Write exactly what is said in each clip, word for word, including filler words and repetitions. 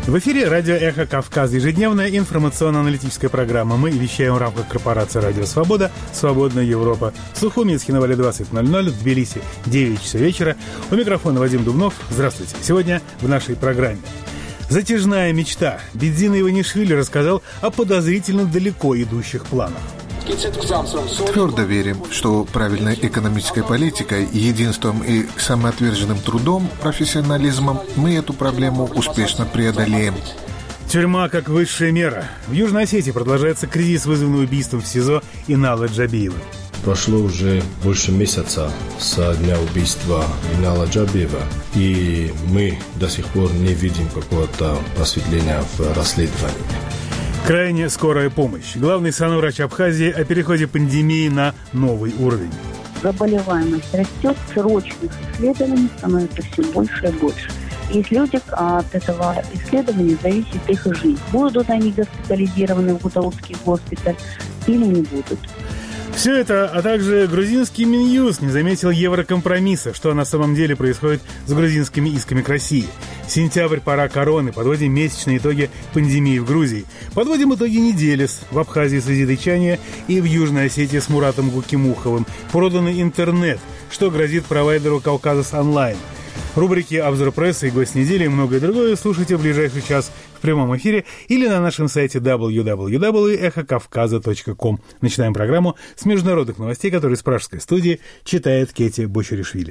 В эфире радио «Эхо Кавказа», ежедневная информационно-аналитическая программа. Мы вещаем в рамках корпорации «Радио Свобода», «Свободная Европа». В Сухуми, Схинвале двадцать ноль ноль, в Тбилиси девять часов вечера. У микрофона Вадим Дубнов. Здравствуйте. Сегодня в нашей программе. Затяжная мечта. Бедзин Иванишвили рассказал о подозрительно далеко идущих планах. Твердо верим, что правильной экономической политикой, единством и самоотверженным трудом, профессионализмом мы эту проблему успешно преодолеем. Тюрьма как высшая мера. В Южной Осетии продолжается кризис, вызванный убийством в СИЗО Инала Джабиева. Прошло уже больше месяца со дня убийства Инала Джабиева, и мы до сих пор не видим какого-то просветления в расследовании. Крайне скорая помощь. Главный санврач Абхазии о переходе пандемии на новый уровень. Заболеваемость растет, срочных исследований становится все больше и больше. Есть люди, от этого исследования зависит их жизнь. Будут они госпитализированы в Гутаутский госпиталь или не будут. Все это, а также грузинский Минюст не заметил еврокомпромисса, что на самом деле происходит с грузинскими исками к России. Сентябрь, пора короны, подводим месячные итоги пандемии в Грузии. Подводим итоги недели в Абхазии с Азербайджане и в Южной Осетии с Муратом Гукимуховым. Проданный интернет, что грозит провайдеру «Кавказас Онлайн». Рубрики «Обзор прессы» и «Гость недели» и многое другое слушайте в ближайший час в прямом эфире или на нашем сайте дабл ю дабл ю дабл ю точка эхо кавказа точка ком. Начинаем программу с международных новостей, которые с пражской студии читает Кети Бочуришвили.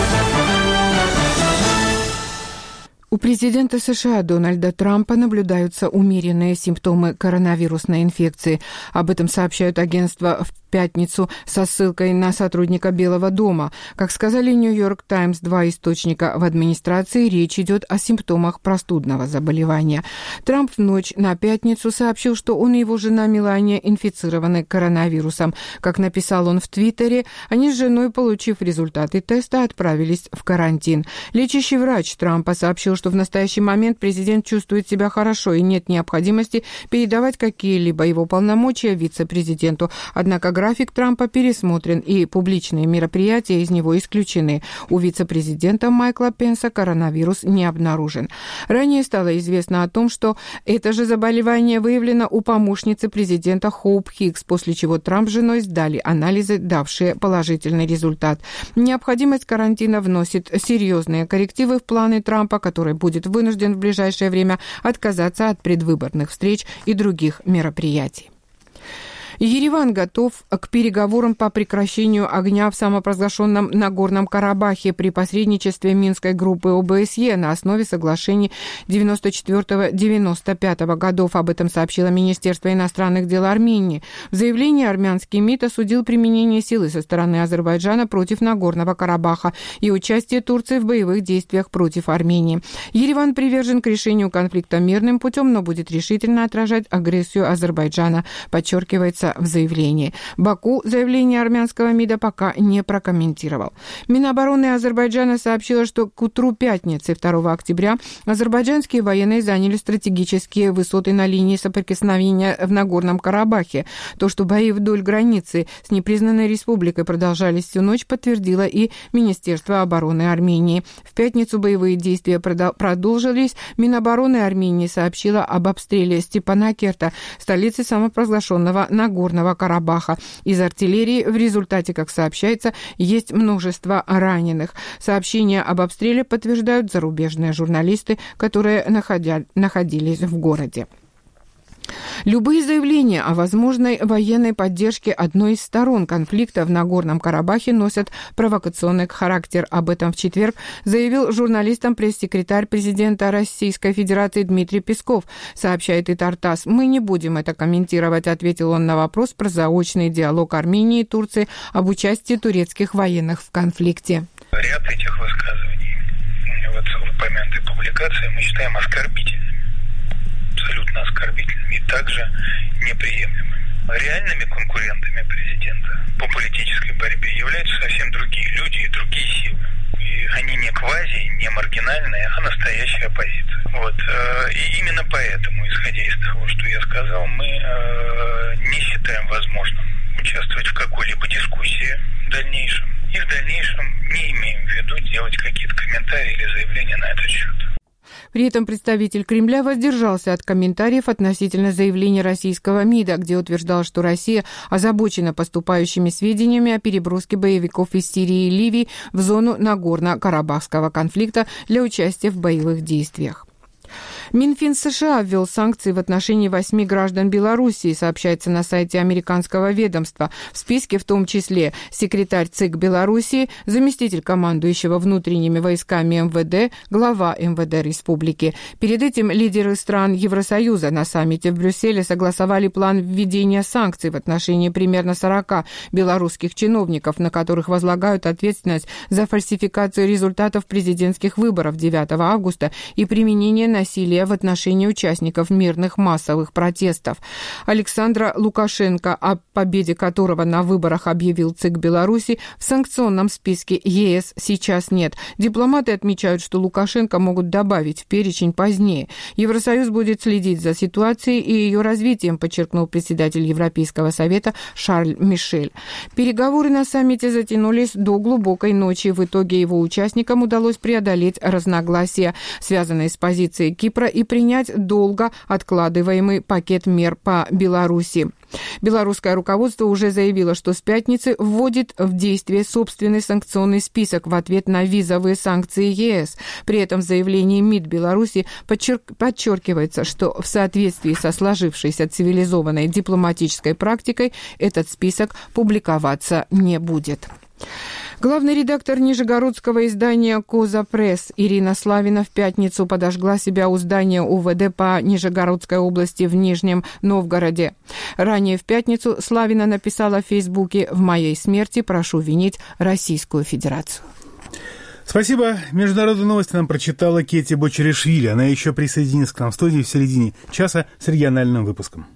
У президента США Дональда Трампа наблюдаются умеренные симптомы коронавирусной инфекции. Об этом сообщают агентства в пятницу со ссылкой на сотрудника Белого дома. Как сказали Нью-Йорк Таймс, два источника в администрации, речь идет о симптомах простудного заболевания. Трамп в ночь на пятницу сообщил, что он и его жена Мелания инфицированы коронавирусом. Как написал он в Твиттере, они с женой, получив результаты теста, отправились в карантин. Лечащий врач Трампа сообщил, что в настоящий момент президент чувствует себя хорошо и нет необходимости передавать какие-либо его полномочия вице-президенту. Однако график Трампа пересмотрен, и публичные мероприятия из него исключены. У вице-президента Майкла Пенса коронавирус не обнаружен. Ранее стало известно о том, что это же заболевание выявлено у помощницы президента Хоуп Хикс, после чего Трамп с женой сдали анализы, давшие положительный результат. Необходимость карантина вносит серьезные коррективы в планы Трампа, который будет вынужден в ближайшее время отказаться от предвыборных встреч и других мероприятий. Ереван готов к переговорам по прекращению огня в самопровозглашенном Нагорном Карабахе при посредничестве Минской группы О Бэ Эс Е на основе соглашений девяносто четвёртого — девяносто пятого годов. Об этом сообщило Министерство иностранных дел Армении. В заявлении армянский МИД осудил применение силы со стороны Азербайджана против Нагорного Карабаха и участие Турции в боевых действиях против Армении. Ереван привержен к решению конфликта мирным путем, но будет решительно отражать агрессию Азербайджана, подчеркивается в заявлении. Баку заявление армянского МИДа пока не прокомментировал. Минобороны Азербайджана сообщила, что к утру пятницы второго октября азербайджанские военные заняли стратегические высоты на линии соприкосновения в Нагорном Карабахе. То, что бои вдоль границы с непризнанной республикой продолжались всю ночь, подтвердило и Министерство обороны Армении. В пятницу боевые действия продолжились. Минобороны Армении сообщила об обстреле Степанакерта, столицы самопровозглашенного Нагорного Горного Карабаха. Из артиллерии в результате, как сообщается, есть множество раненых. Сообщения об обстреле подтверждают зарубежные журналисты, которые находя... находились в городе. Любые заявления о возможной военной поддержке одной из сторон конфликта в Нагорном Карабахе носят провокационный характер. Об этом в четверг заявил журналистам пресс-секретарь президента Российской Федерации Дмитрий Песков, сообщает и Тартас. «Мы не будем это комментировать», — ответил он на вопрос про заочный диалог Армении и Турции об участии турецких военных в конфликте. Ряд этих высказываний вот в упомянутой публикации мы считаем оскорбительными. Абсолютно оскорбительными и также неприемлемыми. Реальными конкурентами президента по политической борьбе являются совсем другие люди и другие силы. И они не квази, не маргинальные, а настоящая оппозиция. Вот. И именно поэтому, исходя из того, что я сказал, мы не считаем возможным участвовать в какой-либо дискуссии в дальнейшем. И в дальнейшем не имеем в виду делать какие-то комментарии или заявления на этот счет. В При этом представитель Кремля воздержался от комментариев относительно заявления российского МИДа, где утверждал, что Россия озабочена поступающими сведениями о переброске боевиков из Сирии и Ливии в зону Нагорно-Карабахского конфликта для участия в боевых действиях. Минфин США ввел санкции в отношении восьми граждан Белоруссии, сообщается на сайте американского ведомства. В списке в том числе секретарь ЦИК Белоруссии, заместитель командующего внутренними войсками эм вэ дэ, глава эм вэ дэ республики. Перед этим лидеры стран Евросоюза на саммите в Брюсселе согласовали план введения санкций в отношении примерно сорока белорусских чиновников, на которых возлагают ответственность за фальсификацию результатов президентских выборов девятого августа и применение насилия в отношении участников мирных массовых протестов. Александра Лукашенко, о победе которого на выборах объявил ЦИК Беларуси, в санкционном списке е эс сейчас нет. Дипломаты отмечают, что Лукашенко могут добавить в перечень позднее. Евросоюз будет следить за ситуацией и ее развитием, подчеркнул председатель Европейского совета Шарль Мишель. Переговоры на саммите затянулись до глубокой ночи. В итоге его участникам удалось преодолеть разногласия, связанные с позицией Кипра, и принять долго откладываемый пакет мер по Беларуси. Белорусское руководство уже заявило, что с пятницы вводит в действие собственный санкционный список в ответ на визовые санкции е эс. При этом в заявлении МИД Беларуси подчеркивается, что в соответствии со сложившейся цивилизованной дипломатической практикой этот список публиковаться не будет. Главный редактор нижегородского издания «Коза Пресс» Ирина Славина в пятницу подожгла себя у здания у вэ дэ по Нижегородской области в Нижнем Новгороде. Ранее в пятницу Славина написала в Фейсбуке: «В моей смерти прошу винить Российскую Федерацию». Спасибо. Международные новости нам прочитала Кетти Бочеришвили. Она еще присоединится к нам в студии в середине часа с региональным выпуском.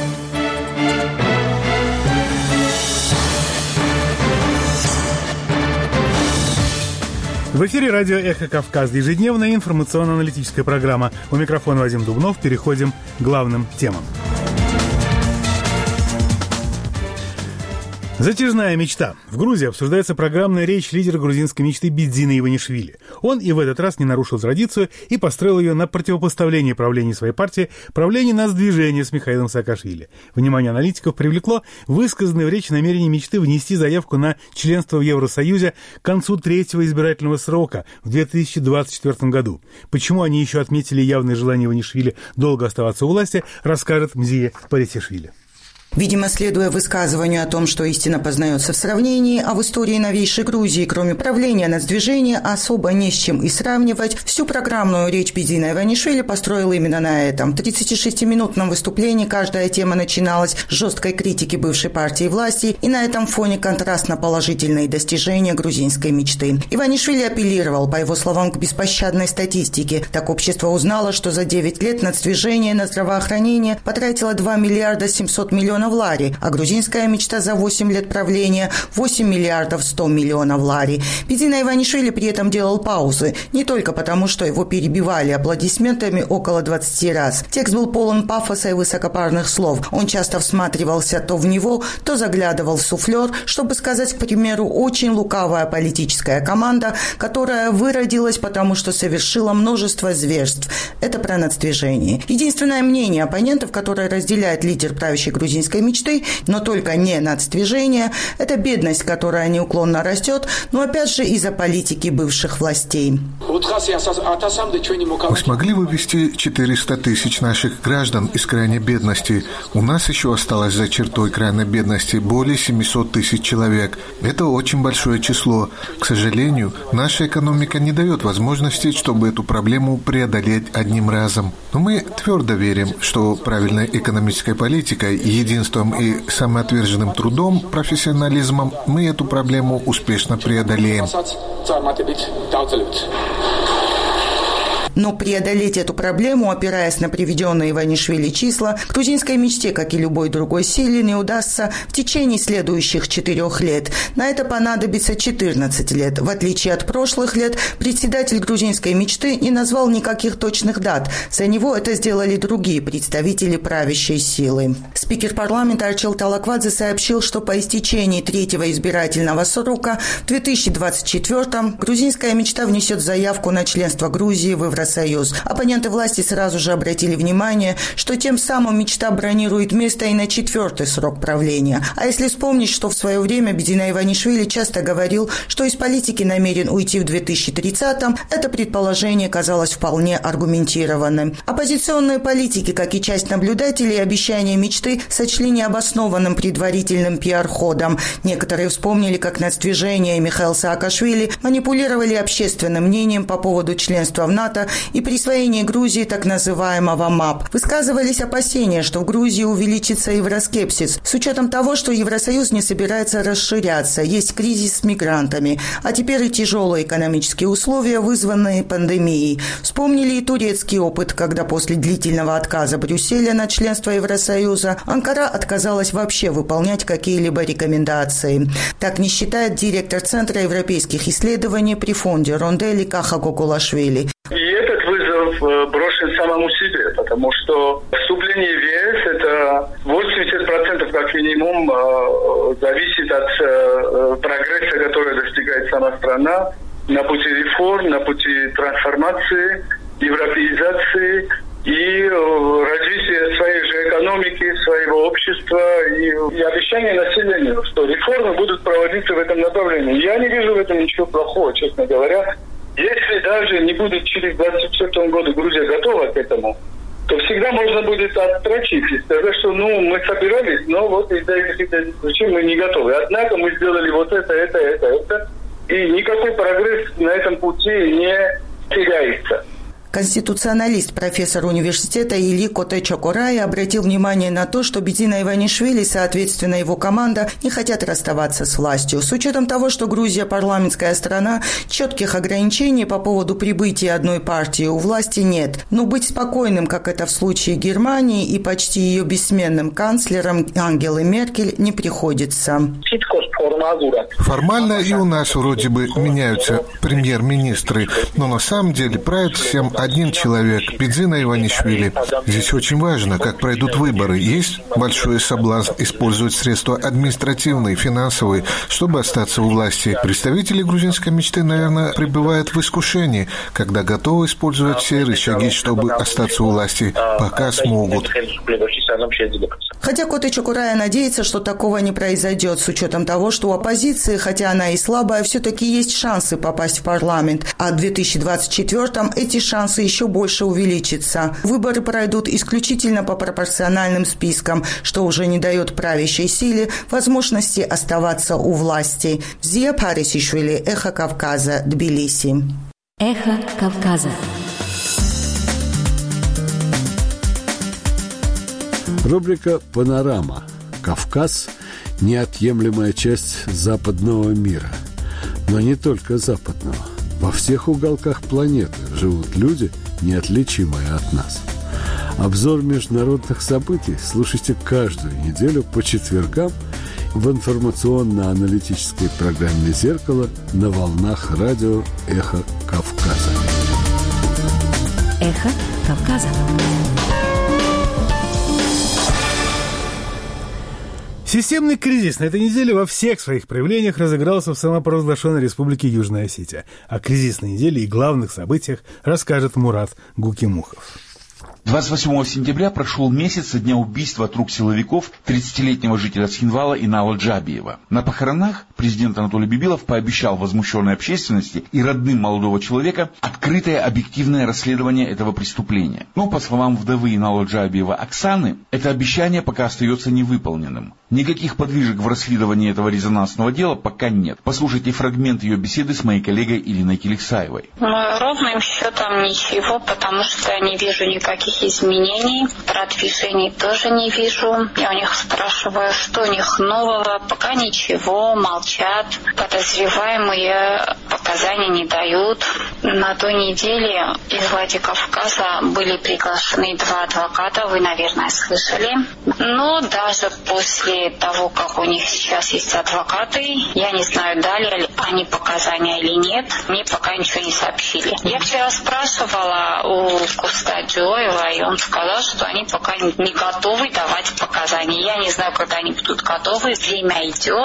В эфире радио «Эхо Кавказ», ежедневная информационно-аналитическая программа. У микрофона Вадим Дубнов. Переходим к главным темам. Затяжная мечта. В Грузии обсуждается программная речь лидера грузинской мечты Бидзина Иванишвили. Он и в этот раз не нарушил традицию и построил ее на противопоставлении правлению своей партии правлению нацдвижения с Михаилом Саакашвили. Внимание аналитиков привлекло высказанное в речи намерение мечты внести заявку на членство в Евросоюзе к концу третьего избирательного срока в две тысячи двадцать четвёртом году. Почему они еще отметили явное желание Иванишвили долго оставаться у власти, расскажет Мзия Парисишвили. Видимо, следуя высказыванию о том, что истина познается в сравнении, а в истории новейшей Грузии, кроме правления нацдвижения, особо не с чем и сравнивать, всю программную речь Бидзина Иванишвили построил именно на этом. В тридцатишестиминутном выступлении каждая тема начиналась с жесткой критики бывшей партии власти, и на этом фоне контрастно положительные достижения грузинской мечты. Иванишвили апеллировал, по его словам, к беспощадной статистике. Так общество узнало, что за девять лет нацдвижение на здравоохранение потратило два миллиарда семьсот миллионов лари, а грузинская мечта за восемь лет правления – восемь миллиардов сто миллионов лари. Бидзина Иванишвили при этом делал паузы, не только потому, что его перебивали аплодисментами около двадцати раз. Текст был полон пафоса и высокопарных слов. Он часто всматривался то в него, то заглядывал в суфлер, чтобы сказать, к примеру, очень лукавая политическая команда, которая выродилась, потому что совершила множество зверств. Это про нацдвижение. Единственное мнение оппонентов, которое разделяет лидер правящей грузинской мечты, но только не нацдвижение, это бедность, которая неуклонно растет, но опять же из-за политики бывших властей. Мы смогли вывести четыреста тысяч наших граждан из крайней бедности. У нас еще осталось за чертой крайней бедности более семьсот тысяч человек. Это очень большое число. К сожалению, наша экономика не дает возможности, чтобы эту проблему преодолеть одним разом. Но мы твердо верим, что правильной экономической политикой, единством и самоотверженным трудом, профессионализмом мы эту проблему успешно преодолеем. Но преодолеть эту проблему, опираясь на приведенные Иванишвили числа, грузинской мечте, как и любой другой силе, не удастся в течение следующих четырех лет. На это понадобится четырнадцать лет. В отличие от прошлых лет, председатель грузинской мечты не назвал никаких точных дат. За него это сделали другие представители правящей силы. Спикер парламента Арчил Талаквадзе сообщил, что по истечении третьего избирательного срока в две тысячи двадцать четвёртом грузинская мечта внесет заявку на членство Грузии в Евросоюз. Евросоюз. Оппоненты власти сразу же обратили внимание, что тем самым мечта бронирует место и на четвертый срок правления. А если вспомнить, что в свое время Бидзинай Иванишвили часто говорил, что из политики намерен уйти в две тысячи тридцатом, это предположение казалось вполне аргументированным. Оппозиционные политики, как и часть наблюдателей, обещания мечты сочли необоснованным предварительным пиар-ходом. Некоторые вспомнили, как нацдвижение и Михаил Саакашвили манипулировали общественным мнением по поводу членства в НАТО и присвоения Грузии так называемого МАП. Высказывались опасения, что в Грузии увеличится евроскепсис, с учетом того, что Евросоюз не собирается расширяться, есть кризис с мигрантами, а теперь и тяжелые экономические условия, вызванные пандемией. Вспомнили и турецкий опыт, когда после длительного отказа Брюсселя на членство Евросоюза Анкара отказалась вообще выполнять какие-либо рекомендации. Так не считает директор Центра европейских исследований при фонде Рондели Каха Гокулашвили. И этот вызов брошен самому себе, потому что вступление в ЕС – это восемьдесят процентов как минимум зависит от прогресса, который достигает сама страна на пути реформ, на пути трансформации, европеизации и развития своей же экономики, своего общества и, и обещания населению, что реформы будут проводиться в этом направлении. Я не вижу в этом ничего плохого, честно говоря. Если даже не будет через двадцать четвёртом году Грузия готова к этому, то всегда можно будет отстрочить и сказать, что ну мы собирались, но вот из-за этих причин мы не готовы. Однако мы сделали вот это, это, это, это, и никакой прогресс на этом пути не теряется. Конституционалист, профессор университета Или Котэ-Чокорай обратил внимание на то, что Бидзинай Иванишвили, соответственно его команда, не хотят расставаться с властью. С учетом того, что Грузия парламентская страна, четких ограничений по поводу прибытия одной партии у власти нет. Но быть спокойным, как это в случае Германии и почти ее бессменным канцлером Ангелы Меркель, не приходится. Формально и у нас вроде бы меняются премьер-министры, но на самом деле правит всем один человек, Бидзинай Иванишвили. Здесь очень важно, как пройдут выборы. Есть большой соблазн использовать средства административные, финансовые, чтобы остаться у власти. Представители грузинской мечты, наверное, пребывают в искушении, когда готовы использовать все рычаги, чтобы остаться у власти, пока смогут. Хотя Котэ-Чокорай надеется, что такого не произойдет, с учетом того, что у оппозиции, хотя она и слабая, все-таки есть шансы попасть в парламент, а в две тысячи двадцать четвёртом эти шансы еще больше увеличатся. Выборы пройдут исключительно по пропорциональным спискам, что уже не дает правящей силе возможности оставаться у власти. Зия Парисишвили, Эхо Кавказа, Тбилиси. Эхо Кавказа. Рубрика «Панорама». Кавказ – неотъемлемая часть западного мира. Но не только западного. Во всех уголках планеты живут люди, неотличимые от нас. Обзор международных событий слушайте каждую неделю по четвергам в информационно-аналитической программе «Зеркало» на волнах радио «Эхо Кавказа». «Эхо Кавказа». Системный кризис на этой неделе во всех своих проявлениях разыгрался в самопровозглашенной республике Южная Осетия. О кризисной неделе и главных событиях расскажет Мурат Гукимухов. двадцать восьмого сентября прошел месяц со дня убийства от рук силовиков тридцатилетнего жителя Цхинвала Инала Джабиева. На похоронах президент Анатолий Бибилов пообещал возмущенной общественности и родным молодого человека открытое объективное расследование этого преступления. Но, по словам вдовы Инала Джабиева Оксаны, это обещание пока остается невыполненным. Никаких подвижек в расследовании этого резонансного дела пока нет. Послушайте фрагмент ее беседы с моей коллегой Ириной Киликсаевой. Ну, ровным счетом ничего, потому что я не вижу никаких изменений. Продвижений тоже не вижу. Я у них спрашиваю, что у них нового. Пока ничего, молчат. Подозреваемые показания не дают. На той неделе из Владикавказа были приглашены два адвоката, вы, наверное, слышали. Но даже после того, как у них сейчас есть адвокаты, я не знаю, дали ли они показания или нет. Мне пока ничего не сообщили. Я вчера спрашивала у Куста Джоева, и он сказал, что они пока не готовы давать показания. Я не знаю, когда они будут готовы. Время идет. По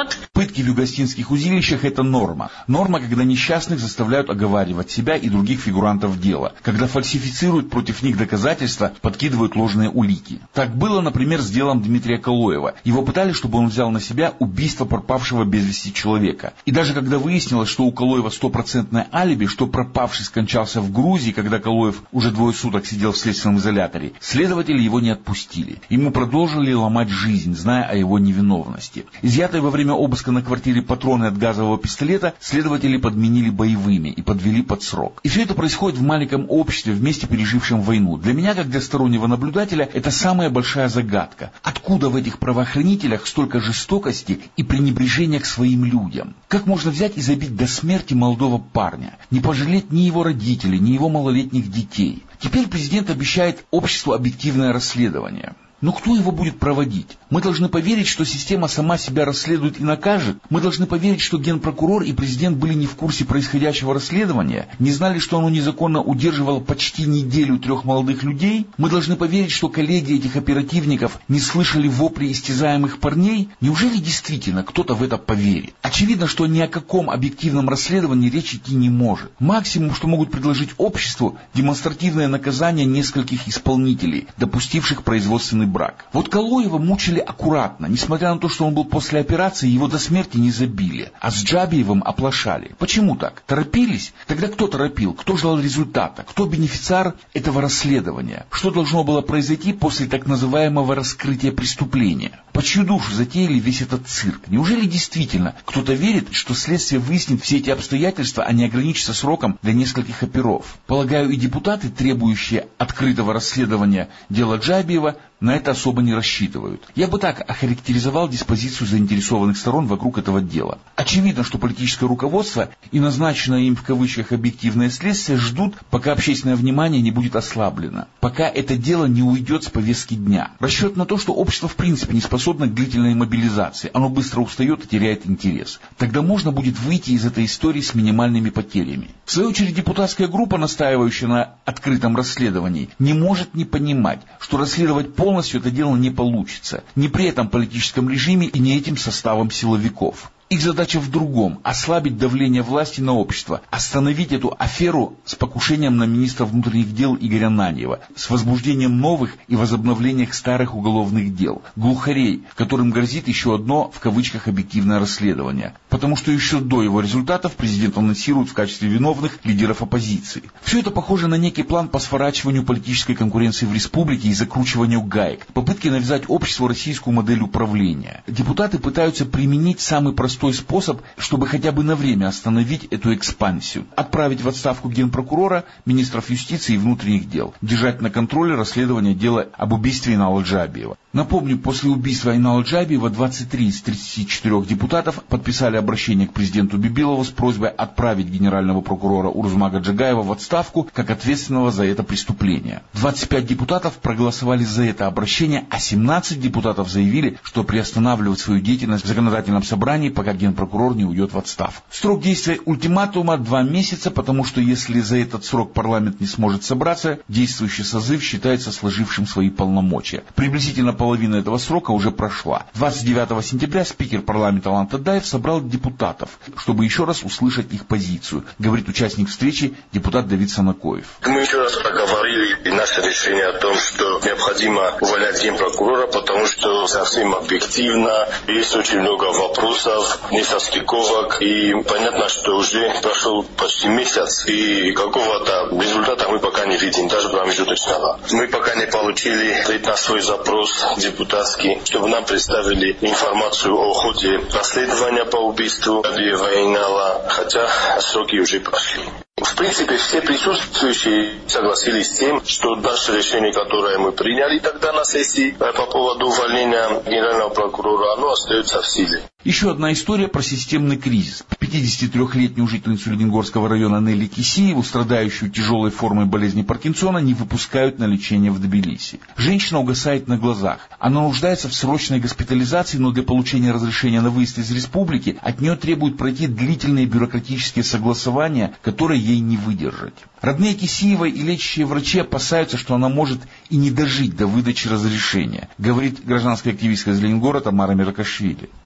Пытки в югославских узилищах – это норма. Норма, когда несчастных заставляют оговаривать себя и других фигурантов дела, когда фальсифицируют против них доказательства, подкидывают ложные улики. Так было, например, с делом Дмитрия Калоева. Его пытали, чтобы он взял на себя убийство пропавшего без вести человека. И даже когда выяснилось, что у Калоева стопроцентное алиби, что пропавший скончался в Грузии, когда Калоев уже двое суток сидел в следственном изоляторе, следователи его не отпустили. Ему продолжили ломать жизнь, зная о его невиновности. Изъятые во время обыска на квартире патроны от газового пистолета следователи подменили боевыми и подвели под срок. И все это происходит в маленьком обществе, вместе пережившем войну. Для меня, как для стороннего наблюдателя, это самая большая загадка. Откуда в этих правоохранителях столько жестокости и пренебрежения к своим людям? Как можно взять и забить до смерти молодого парня? Не пожалеть ни его родителей, ни его малолетних детей. Теперь президент обещает обществу объективное расследование. Но кто его будет проводить? Мы должны поверить, что система сама себя расследует и накажет? Мы должны поверить, что генпрокурор и президент были не в курсе происходящего расследования? Не знали, что оно незаконно удерживало почти неделю трех молодых людей? Мы должны поверить, что коллеги этих оперативников не слышали вопли истязаемых парней? Неужели действительно кто-то в это поверит? Очевидно, что ни о каком объективном расследовании речь идти не может. Максимум, что могут предложить обществу, демонстративное наказание нескольких исполнителей, допустивших производственный брак. Вот Калоева мучили аккуратно, несмотря на то, что он был после операции, его до смерти не забили. А с Джабиевым оплошали. Почему так? Торопились? Тогда кто торопил? Кто ждал результата? Кто бенефициар этого расследования? Что должно было произойти после так называемого раскрытия преступления? По чью душу затеяли весь этот цирк? Неужели действительно кто-то верит, что следствие выяснит все эти обстоятельства, а не ограничится сроком для нескольких оперов? Полагаю, и депутаты, требующие открытого расследования дела Джабиева, на это особо не рассчитывают. Я бы так охарактеризовал диспозицию заинтересованных сторон вокруг этого дела. Очевидно, что политическое руководство и назначенное им в кавычках объективное следствие ждут, пока общественное внимание не будет ослаблено, пока это дело не уйдет с повестки дня. Расчет на то, что общество в принципе не способно к длительной мобилизации, оно быстро устает и теряет интерес. Тогда можно будет выйти из этой истории с минимальными потерями. В свою очередь, депутатская группа, настаивающая на открытом расследовании, не может не понимать, что расследовать полностью Полностью это дело не получится. Не при этом политическом режиме и не этим составом силовиков. Их задача в другом – ослабить давление власти на общество, остановить эту аферу с покушением на министра внутренних дел Игоря Наньева, с возбуждением новых и возобновлением старых уголовных дел, глухарей, которым грозит еще одно, в кавычках, объективное расследование. Потому что еще до его результатов президент анонсирует в качестве виновных лидеров оппозиции. Все это похоже на некий план по сворачиванию политической конкуренции в республике и закручиванию гаек, попытки навязать обществу российскую модель управления. Депутаты пытаются применить самый простой способ, чтобы хотя бы на время остановить эту экспансию. Отправить в отставку генпрокурора, министров юстиции и внутренних дел. Держать на контроле расследование дела об убийстве Инала Джабиева. Напомню, после убийства Инала Джабиева двадцать три из тридцати четырёх депутатов подписали обращение к президенту Бибилову с просьбой отправить генерального прокурора Урзмага Джагаева в отставку как ответственного за это преступление. двадцать пять депутатов проголосовали за это обращение, а семнадцать депутатов заявили, что приостанавливают свою деятельность в законодательном собрании, пока генпрокурор не уйдет в отставку. Срок действия ультиматума два месяца, потому что если за этот срок парламент не сможет собраться, действующий созыв считается сложившим свои полномочия. Приблизительно половина этого срока уже прошла. двадцать девятого сентября спикер парламента Алан Тадаев собрал депутатов, чтобы еще раз услышать их позицию, говорит участник встречи депутат Давид Санакоев. Мы еще раз проговорили и наше решение о том, что необходимо увольнять генпрокурора, потому что совсем объективно есть очень много вопросов, несостыковок, и понятно, что уже прошел почти месяц, и какого-то результата мы пока не видим, даже промежуточного. Мы пока не получили ответ на свой запрос депутатский, чтобы нам представили информацию о ходе расследования по убийству Джабиева и Инала, хотя сроки уже прошли. В принципе, все присутствующие согласились с тем, что наше решение, которое мы приняли тогда на сессии по поводу увольнения генерального прокурора, оно остается в силе. Еще одна история про системный кризис. пятидесятитрёхлетнюю жительницу Ленингорского района Нелли Кисееву, страдающую тяжелой формой болезни Паркинсона, не выпускают на лечение в Тбилиси. Женщина угасает на глазах. Она нуждается в срочной госпитализации, но для получения разрешения на выезд из республики от нее требуют пройти длительные бюрократические согласования, которые ей не выдержать. Родные Кисеевой и лечащие врачи опасаются, что она может и не дожить до выдачи разрешения, говорит гражданская активистка из Ленингорода Тамара Миракашвили. У нее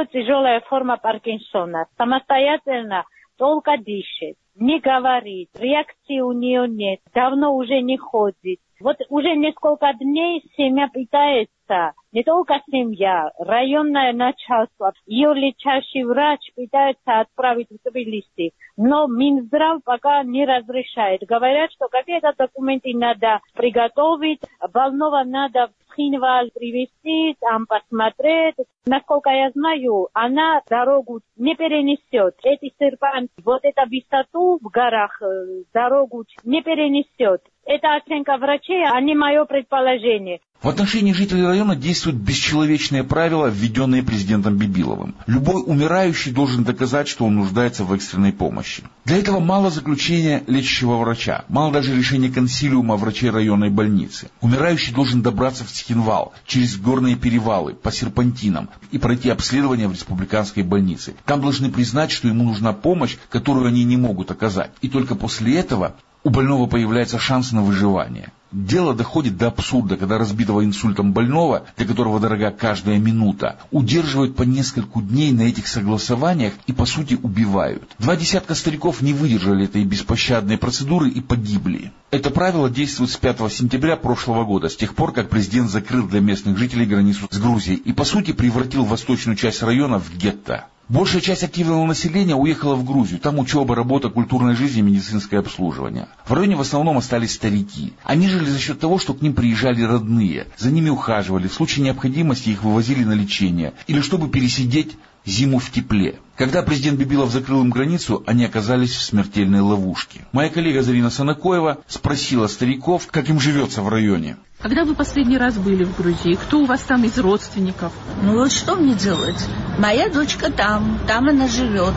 тяжелая форма Паркинсона. Самостоятельно долго дышит, не говорит, реакции у нее нет, давно уже не ходит. Вот уже несколько дней семья пытается, не только семья, районное начальство, ее лечащий врач пытается отправить в Тбилиси, но Минздрав пока не разрешает. Говорят, что какие-то документы надо приготовить, больного надо в Хинвал привезти, там посмотреть. Насколько я знаю, она дорогу не перенесет. Эти серпанты, вот эту высоту в горах, дорогу не перенесет. Это оценка врачей, а не мое предположение. В отношении жителей района действуют бесчеловечные правила, введенные президентом Бибиловым. Любой умирающий должен доказать, что он нуждается в экстренной помощи. Для этого мало заключения лечащего врача, мало даже решения консилиума врачей районной больницы. Умирающий должен добраться в Цхинвал через горные перевалы, по серпантинам и пройти обследование в республиканской больнице. Там должны признать, что ему нужна помощь, которую они не могут оказать. И только после этого у больного появляется шанс на выживание. Дело доходит до абсурда, когда разбитого инсультом больного, для которого дорога каждая минута, удерживают по нескольку дней на этих согласованиях и, по сути, убивают. Два десятка стариков не выдержали этой беспощадной процедуры и погибли. Это правило действует с пятого сентября прошлого года, с тех пор, как президент закрыл для местных жителей границу с Грузией и, по сути, превратил восточную часть района в гетто. Большая часть активного населения уехала в Грузию. Там учеба, работа, культурная жизнь и медицинское обслуживание. В районе в основном остались старики. Они жили за счет того, что к ним приезжали родные. За ними ухаживали. В случае необходимости их вывозили на лечение. Или чтобы пересидеть зиму в тепле. Когда президент Бибилов закрыл им границу, они оказались в смертельной ловушке. Моя коллега Зарина Санакоева спросила стариков, как им живется в районе. Когда вы последний раз были в Грузии? Кто у вас там из родственников? Ну вот что мне делать? Моя дочка там, там она живет.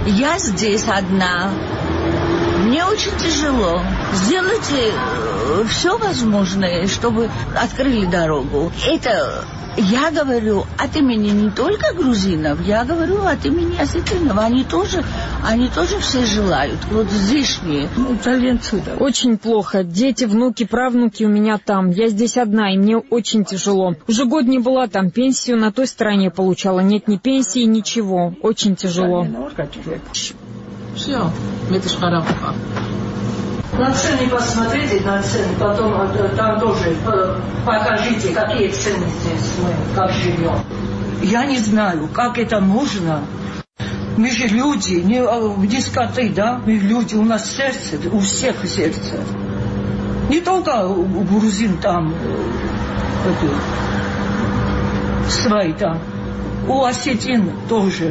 Я здесь одна. Мне очень тяжело. Сделайте все возможное, чтобы открыли дорогу. Это я говорю от имени не только грузинов, я говорю от имени осетинов. Они тоже, они тоже все желают. Вот здешние. Очень плохо. Дети, внуки, правнуки у меня там. Я здесь одна, и мне очень тяжело. Уже год не была там. Пенсию на той стороне получала. Нет ни пенсии, ничего. Очень тяжело. Все, это шкарапка. На цены посмотрите, на цены, потом там тоже покажите, какие цены здесь мы, как живем. Я не знаю, как это можно. Мы же люди, не, не скоты, да? Мы люди, у нас сердце, у всех сердце. Не только у грузин там, это, свои там, у осетин тоже.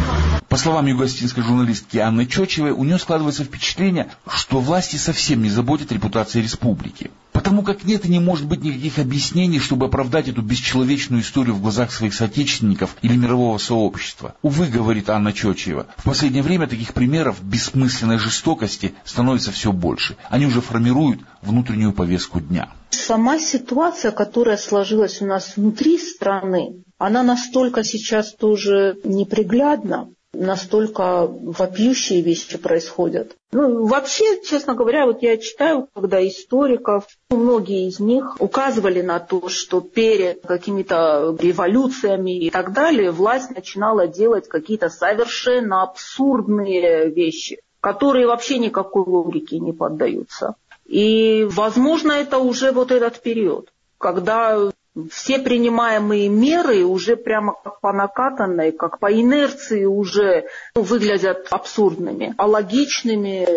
По словам юго-осетинской журналистки Анны Чочевой, у нее складывается впечатление, что власти совсем не заботят репутации республики. Потому как нет и не может быть никаких объяснений, чтобы оправдать эту бесчеловечную историю в глазах своих соотечественников или мирового сообщества. Увы, говорит Анна Чочева, в последнее время таких примеров бессмысленной жестокости становится все больше. Они уже формируют внутреннюю повестку дня. Сама ситуация, которая сложилась у нас внутри страны, она настолько сейчас тоже неприглядна, настолько вопиющие вещи происходят. Ну, вообще, честно говоря, вот я читаю, когда историков, многие из них указывали на то, что перед какими-то революциями и так далее власть начинала делать какие-то совершенно абсурдные вещи, которые вообще никакой логике не поддаются. И, возможно, это уже вот этот период, когда все принимаемые меры уже прямо как по накатанной, как по инерции уже ну, выглядят абсурдными, алогичными,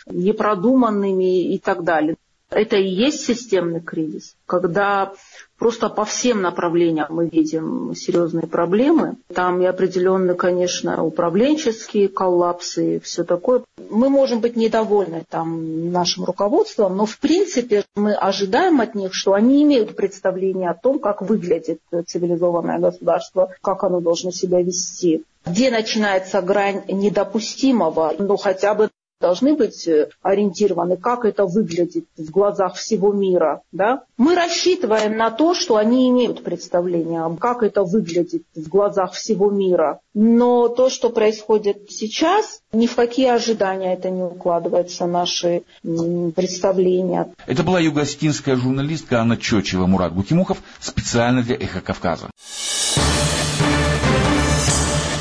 непродуманными и так далее. Это и есть системный кризис, когда просто по всем направлениям мы видим серьезные проблемы. Там и определенные, конечно, управленческие коллапсы и все такое. Мы можем быть недовольны там нашим руководством, но в принципе мы ожидаем от них, что они имеют представление о том, как выглядит цивилизованное государство, как оно должно себя вести. Где начинается грань недопустимого, ну хотя бы должны быть ориентированы, как это выглядит в глазах всего мира. Да? Мы рассчитываем на то, что они имеют представление, как это выглядит в глазах всего мира. Но то, что происходит сейчас, ни в какие ожидания это не укладывается, наши представления. Это была юго-осетинская журналистка Анна Чочева. Мурат Гутимухов специально для «Эхо Кавказа».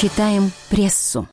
Читаем прессу.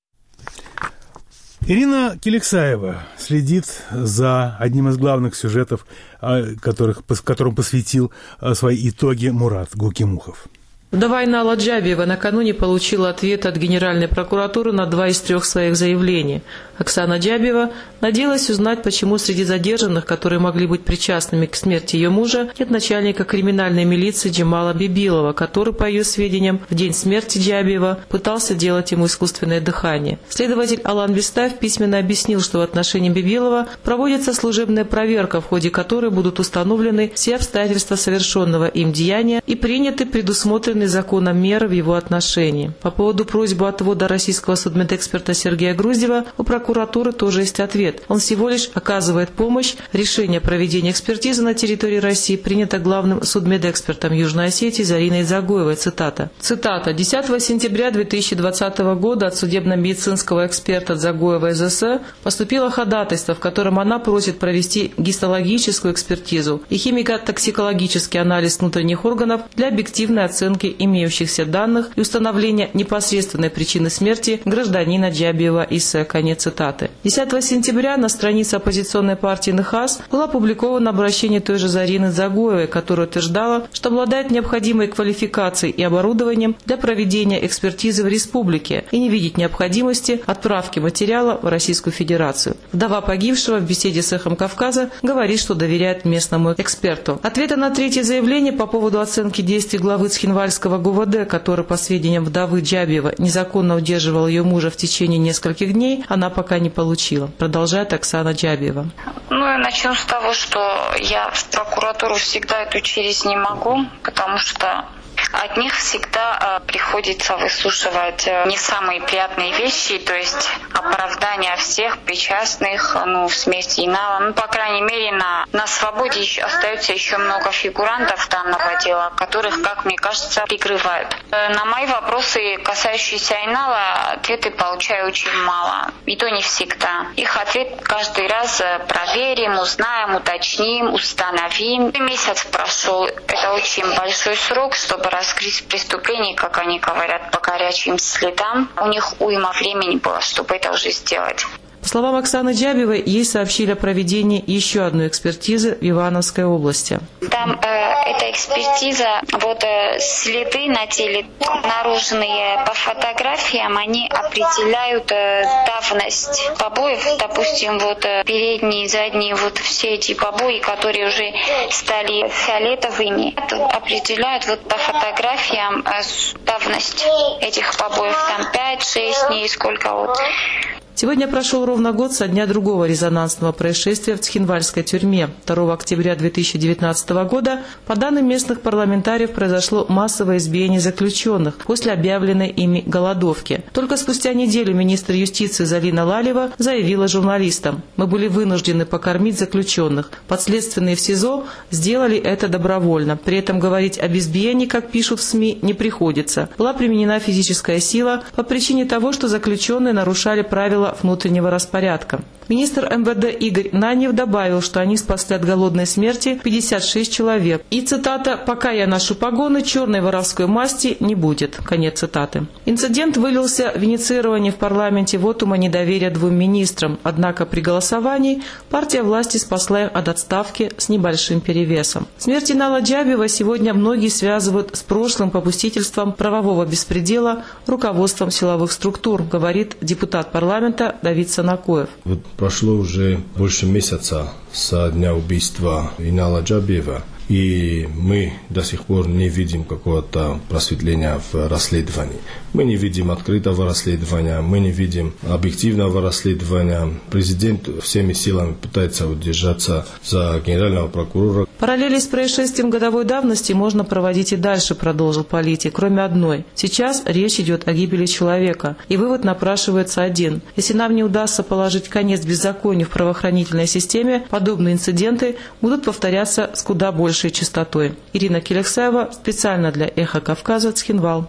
Ирина Келексаева следит за одним из главных сюжетов, которых, которым посвятил свои итоги Мурат Гукимухов. Вдова Инала Джабиева накануне получила ответ от Генеральной прокуратуры на два из трех своих заявлений. Оксана Джабиева надеялась узнать, почему среди задержанных, которые могли быть причастными к смерти ее мужа, нет начальника криминальной милиции Джемала Бибилова, который, по ее сведениям, в день смерти Джабиева пытался делать ему искусственное дыхание. Следователь Алан Бестаев письменно объяснил, что в отношении Бибилова проводится служебная проверка, в ходе которой будут установлены все обстоятельства совершенного им деяния и приняты предусмотренные законом меры в его отношении. По поводу просьбы отвода российского судмедэксперта Сергея Груздева у прокуратуры тоже есть ответ. Он всего лишь оказывает помощь. Решение проведения экспертизы на территории России принято главным судмедэкспертом Южной Осетии Зариной Загоевой. Цитата. Цитата. десятого сентября две тысячи двадцатого года от судебно-медицинского эксперта Загоевой ЗС поступило ходатайство, в котором она просит провести гистологическую экспертизу и химико-токсикологический анализ внутренних органов для объективной оценки имеющихся данных и установления непосредственной причины смерти гражданина Джабиева Иса. Конец цитаты. десятого сентября на странице оппозиционной партии НХАС было опубликовано обращение той же Зарины Загоевой, которая утверждала, что обладает необходимой квалификацией и оборудованием для проведения экспертизы в республике и не видит необходимости отправки материала в Российскую Федерацию. Вдова погибшего в беседе с «Эхом Кавказа» говорит, что доверяет местному эксперту. Ответа на третье заявление по поводу оценки действий главы Цхинвальского ГУВД, который, по сведениям вдовы Джабиева, незаконно удерживал ее мужа в течение нескольких дней, она пока не получила. Продолжает Оксана Джабиева. Ну, я начну с того, что я в прокуратуру всегда иду через не могу, потому что от них всегда э, приходится выслушивать э, не самые приятные вещи, то есть оправдания всех причастных, ну, в смерти Инала. Ну, по крайней мере, на, на свободе еще, остается еще много фигурантов данного дела, которых, как мне кажется, прикрывают. Э, на мои вопросы, касающиеся Инала, ответы получаю очень мало, и то не всегда. Их ответ каждый раз проверим, узнаем, уточним, установим. Месяц прошел, это очень большой срок, чтобы раскрыть преступление, как они говорят, по горячим следам. У них уйма времени было, чтобы это уже сделать. По словам Оксаны Джабиевой, ей сообщили о проведении еще одной экспертизы в Ивановской области. Там э, эта экспертиза, вот э, следы на теле, обнаруженные по фотографиям, они определяют э, давность побоев. Допустим, вот э, передние, задние, вот все эти побои, которые уже стали фиолетовыми, определяют вот по фотографиям э, давность этих побоев. Там пять-шесть дней, сколько вот. Сегодня прошел ровно год со дня другого резонансного происшествия в Цхинвальской тюрьме. второго октября две тысячи девятнадцатого года, по данным местных парламентариев, произошло массовое избиение заключенных после объявленной ими голодовки. Только спустя неделю министр юстиции Залина Лалева заявила журналистам: «Мы были вынуждены покормить заключенных. Подследственные в СИЗО сделали это добровольно. При этом говорить об избиении, как пишут в СМИ, не приходится. Была применена физическая сила по причине того, что заключенные нарушали правила внутреннего распорядка». Министр эм вэ дэ Игорь Нанев добавил, что они спасли от голодной смерти пятьдесят шесть человек. И, цитата, «пока я ношу погоны, черной воровской масти не будет». Конец цитаты. Инцидент вылился в инициирование в парламенте вотума недоверия двум министрам. Однако при голосовании партия власти спасла их от отставки с небольшим перевесом. Смерть Инала Джабиева сегодня многие связывают с прошлым попустительством правового беспредела руководством силовых структур, говорит депутат парламента Давид Санакоев. Прошло уже больше месяца со дня убийства Инала Джабиева, и мы до сих пор не видим какого-то просветления в расследовании. Мы не видим открытого расследования, мы не видим объективного расследования. Президент всеми силами пытается удержаться за генерального прокурора. Параллели с происшествием годовой давности можно проводить и дальше, продолжил политик, кроме одной. Сейчас речь идет о гибели человека, и вывод напрашивается один. Если нам не удастся положить конец беззаконию в правоохранительной системе, подобные инциденты будут повторяться с куда большей частотой. Ирина Келексаева специально для «Эхо Кавказа», Цхинвал.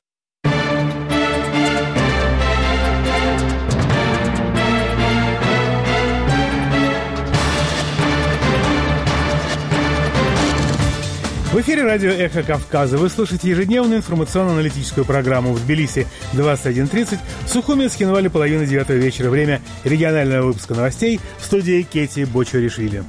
В В эфире радио «Эхо Кавказа». Вы слушаете ежедневную информационно-аналитическую программу в Тбилиси двадцать один тридцать, в Сухуми, Цхинвале половина девятого вечера. Время регионального выпуска новостей в студии Кети Бочаришвили.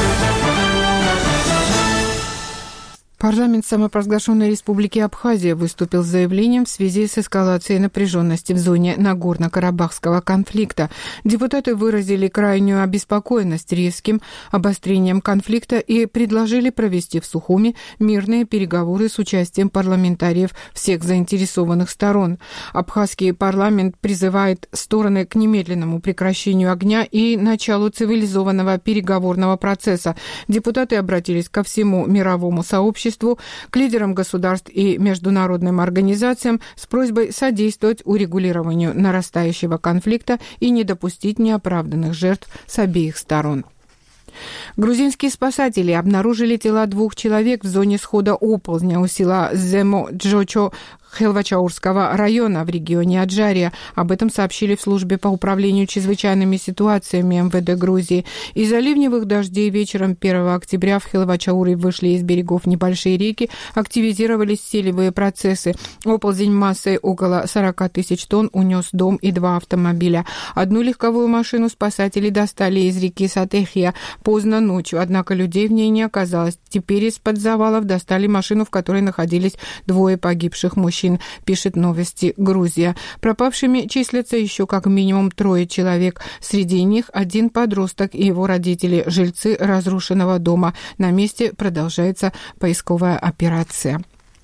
Парламент самопровозглашенной Республики Абхазия выступил с заявлением в связи с эскалацией напряженности в зоне Нагорно-Карабахского конфликта. Депутаты выразили крайнюю обеспокоенность резким обострением конфликта и предложили провести в Сухуми мирные переговоры с участием парламентариев всех заинтересованных сторон. Абхазский парламент призывает стороны к немедленному прекращению огня и началу цивилизованного переговорного процесса. Депутаты обратились ко всему мировому сообществу, к лидерам государств и международным организациям с просьбой содействовать урегулированию нарастающего конфликта и не допустить неоправданных жертв с обеих сторон. Грузинские спасатели обнаружили тела двух человек в зоне схода оползня у села Земо-Джочо Хелвачаурского района в регионе Аджария. Об этом сообщили в службе по управлению чрезвычайными ситуациями эм вэ дэ Грузии. Из-за ливневых дождей вечером первого октября в Хелвачауре вышли из берегов небольшие реки, активизировались селевые процессы. Оползень массой около сорок тысяч тонн унес дом и два автомобиля. Одну легковую машину спасатели достали из реки Сатехия поздно ночью, однако людей в ней не оказалось. Теперь из-под завалов достали машину, в которой находились двое погибших мужчин, пишет «Новости Грузия». Пропавшими числятся еще как минимум трое человек. Среди них один подросток и его родители, жильцы разрушенного дома. На месте продолжается поисковая операция.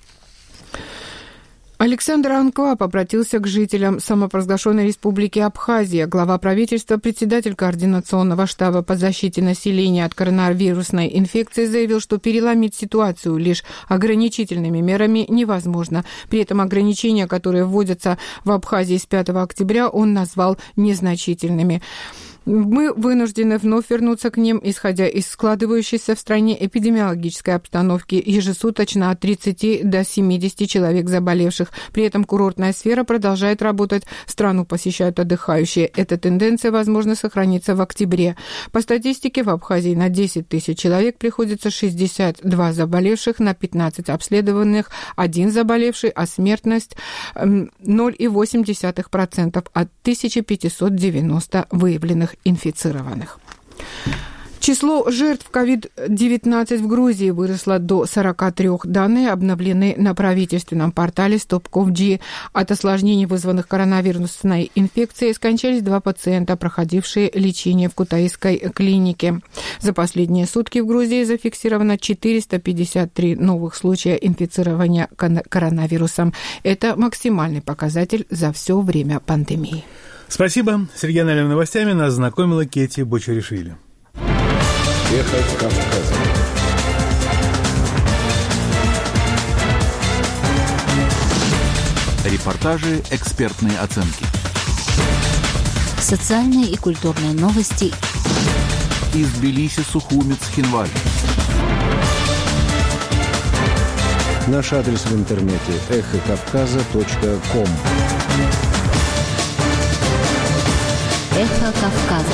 Александр Анквап обратился к жителям самопровозглашенной Республики Абхазия. Глава правительства, председатель Координационного штаба по защите населения от коронавирусной инфекции заявил, что переломить ситуацию лишь ограничительными мерами невозможно. При этом ограничения, которые вводятся в Абхазии с пятого октября, он назвал незначительными. Мы вынуждены вновь вернуться к ним, исходя из складывающейся в стране эпидемиологической обстановки. Ежесуточно от тридцати до семидесяти человек заболевших. При этом курортная сфера продолжает работать. Страну посещают отдыхающие. Эта тенденция, возможно, сохранится в октябре. По статистике, в Абхазии на десять тысяч человек приходится шестьдесят два заболевших, на пятнадцать обследованных, один заболевший, а смертность ноль целых восемь десятых процента от тысяча пятьсот девяноста выявленных инфицированных. Число жертв ковид девятнадцать в Грузии выросло до сорока трёх. Данные обновлены на правительственном портале стоп-ков-джи. От осложнений, вызванных коронавирусной инфекцией, скончались два пациента, проходившие лечение в Кутаисской клинике. За последние сутки в Грузии зафиксировано четыреста пятьдесят три новых случая инфицирования коронавирусом. Это максимальный показатель за все время пандемии. Спасибо. С региональными новостями нас знакомила Кети Бочаришвили. Эхо Кавказа. Репортажи, экспертные оценки. Социальные и культурные новости. Из Тбилиси, Сухуми, Цхинвале. Наш адрес в интернете эхо кавказа точка ком. Эхо Кавказа.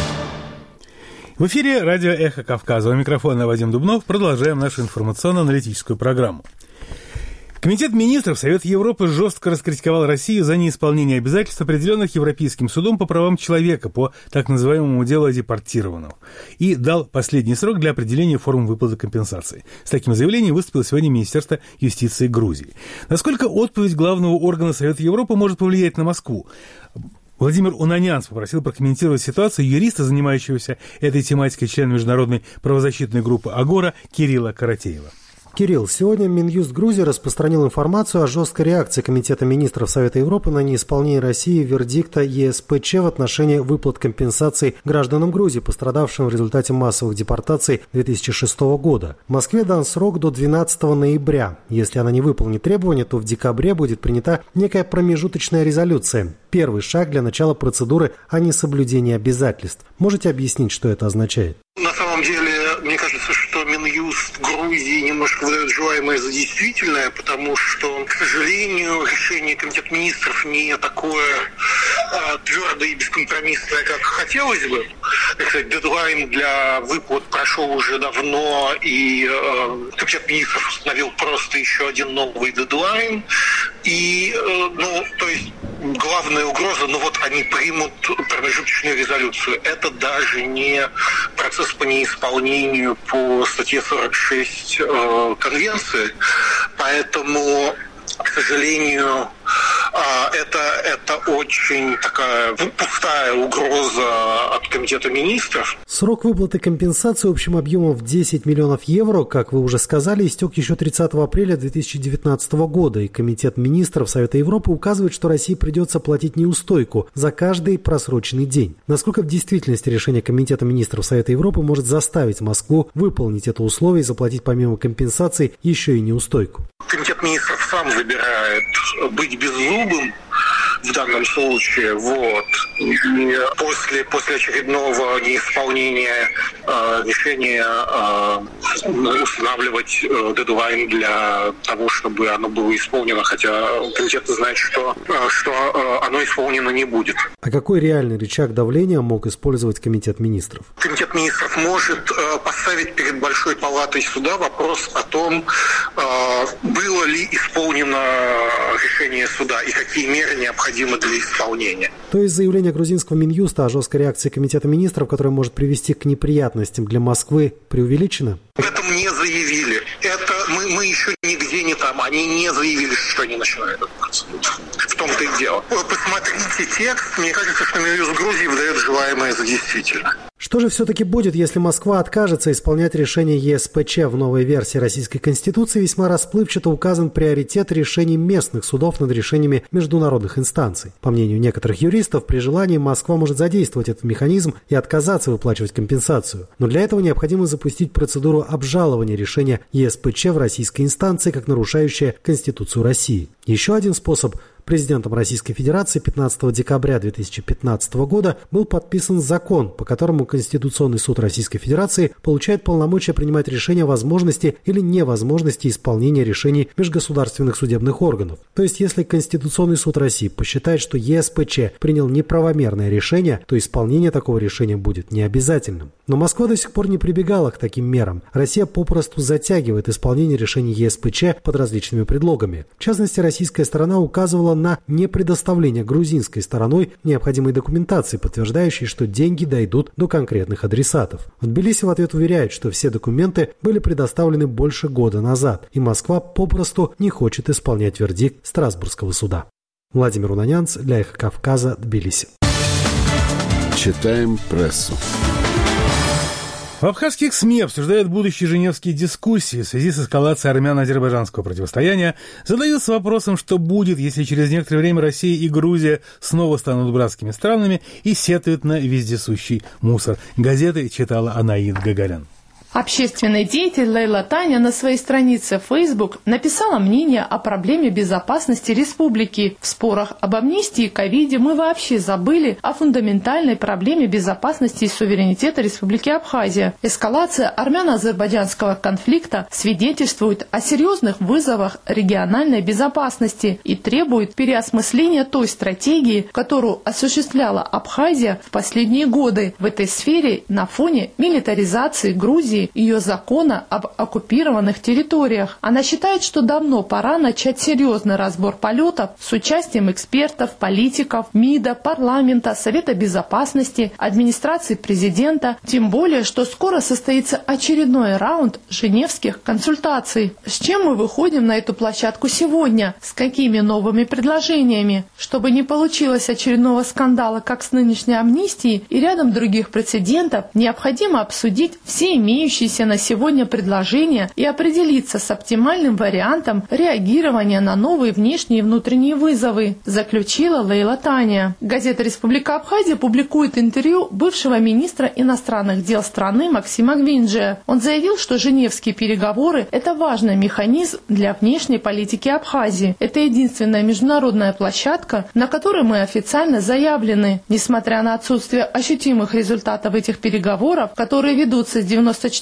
В эфире радио «Эхо Кавказа». У микрофона Вадим Дубнов. Продолжаем нашу информационно-аналитическую программу. Комитет министров Совета Европы жестко раскритиковал Россию за неисполнение обязательств, определенных Европейским судом по правам человека по так называемому делу о депортированном, и дал последний срок для определения форм выплаты компенсации. С таким заявлением выступило сегодня Министерство юстиции Грузии. Насколько отповедь главного органа Совета Европы может повлиять на Москву? Владимир Унанянц попросил прокомментировать ситуацию юриста, занимающегося этой тематикой, члена международной правозащитной группы «Агора» Кирилла Каратеева. Кирилл, сегодня Минюст Грузии распространил информацию о жесткой реакции Комитета министров Совета Европы на неисполнение России вердикта е эс пэ че в отношении выплат компенсаций гражданам Грузии, пострадавшим в результате массовых депортаций две тысячи шестого года. Москве дан срок до двенадцатого ноября. Если она не выполнит требования, то в декабре будет принята некая промежуточная резолюция. Первый шаг для начала процедуры о несоблюдении обязательств. Можете объяснить, что это означает? На самом деле, мне кажется, что Минюст Грузии немножко выдает желаемое за действительное, потому что, к сожалению, решение Комитета министров не такое а, твердое и бескомпромиссное, как хотелось бы. так сказать, дедлайн для выплат прошел уже давно, и э, Комитет министров установил просто еще один новый дедлайн. И, э, ну, то есть, главная угроза, ну вот они примут промежуточную резолюцию. Это даже не процесс по неисполнению по статье сорок шесть э, Конвенции, поэтому, к сожалению, это, это очень такая пустая угроза от Комитета министров. Срок выплаты компенсации общим объемом в десять миллионов евро, как вы уже сказали, истек еще тридцатого апреля две тысячи девятнадцатого года, и Комитет министров Совета Европы указывает, что России придется платить неустойку за каждый просроченный день. Насколько в действительности решение Комитета министров Совета Европы может заставить Москву выполнить это условие и заплатить помимо компенсации еще и неустойку? Комитет министров сам выбирает быть беззубым в данном случае, вот. И после, после очередного неисполнения э, решения э, устанавливать э, дедлайн для того, чтобы оно было исполнено, хотя комитет знает, что, э, что э, оно исполнено не будет. А какой реальный рычаг давления мог использовать Комитет министров? Комитет министров может э, поставить перед Большой палатой суда вопрос о том, э, было ли исполнено решение суда и какие меры необходимы для исполнения. То есть заявление грузинского Минюста о жесткой реакции Комитета министров, которая может привести к неприятностям для Москвы, преувеличено? Об этом не заявили. Это мы, мы еще нигде не там. Они не заявили, что они начинают этот процесс. В том-то и дело. Посмотрите текст. Мне кажется, что Минюст Грузии выдает желаемое за действительное. Что же все-таки будет, если Москва откажется исполнять решение ЕСПЧ? В новой версии Российской Конституции весьма расплывчато указан приоритет решений местных судов над решениями международных инстанций. По мнению некоторых юристов, при желании Москва может задействовать этот механизм и отказаться выплачивать компенсацию. Но для этого необходимо запустить процедуру обжалования решения ЕСПЧ в российской инстанции как нарушающее Конституцию России. Еще один способ. Президентом Российской Федерации пятнадцатого декабря две тысячи пятнадцатого года был подписан закон, по которому Конституционный суд Российской Федерации получает полномочия принимать решения о возможности или невозможности исполнения решений межгосударственных судебных органов. То есть, если Конституционный суд России посчитает, что ЕСПЧ принял неправомерное решение, то исполнение такого решения будет необязательным. Но Москва до сих пор не прибегала к таким мерам. Россия попросту затягивает исполнение решений ЕСПЧ под различными предлогами. В частности, российская сторона указывала на непредоставление грузинской стороной необходимой документации, подтверждающей, что деньги дойдут до конкретных адресатов. В Тбилиси в ответ уверяют, что все документы были предоставлены больше года назад, и Москва попросту не хочет исполнять вердикт Страсбургского суда. Владимир Унанянц для Эхо Кавказа, Тбилиси. Читаем прессу. В абхазских СМИ обсуждают будущие женевские дискуссии в связи с эскалацией армяно-азербайджанского противостояния, задаются вопросом, что будет, если через некоторое время Россия и Грузия снова станут братскими странами, и сетуют на вездесущий мусор. Газеты читала Анаид Гагарян. Общественный деятель Лейла Таня на своей странице в Facebook написала мнение о проблеме безопасности республики. В спорах об амнистии и ковиде мы вообще забыли о фундаментальной проблеме безопасности и суверенитета Республики Абхазия. Эскалация армяно-азербайджанского конфликта свидетельствует о серьезных вызовах региональной безопасности и требует переосмысления той стратегии, которую осуществляла Абхазия в последние годы в этой сфере на фоне милитаризации Грузии, ее закона об оккупированных территориях. Она считает, что давно пора начать серьезный разбор полетов с участием экспертов, политиков, МИДа, парламента, Совета безопасности, администрации президента, тем более, что скоро состоится очередной раунд женевских консультаций. С чем мы выходим на эту площадку сегодня? С какими новыми предложениями? Чтобы не получилось очередного скандала, как с нынешней амнистией и рядом других прецедентов, необходимо обсудить все имеющиеся на сегодня предложения и определиться с оптимальным вариантом реагирования на новые внешние и внутренние вызовы, заключила Лейла Таня. Газета «Республика Абхазия» публикует интервью бывшего министра иностранных дел страны Максима Гвинджия. Он заявил, что женевские переговоры – это важный механизм для внешней политики Абхазии. Это единственная международная площадка, на которой мы официально заявлены. Несмотря на отсутствие ощутимых результатов этих переговоров, которые ведутся с девяносто четвёртого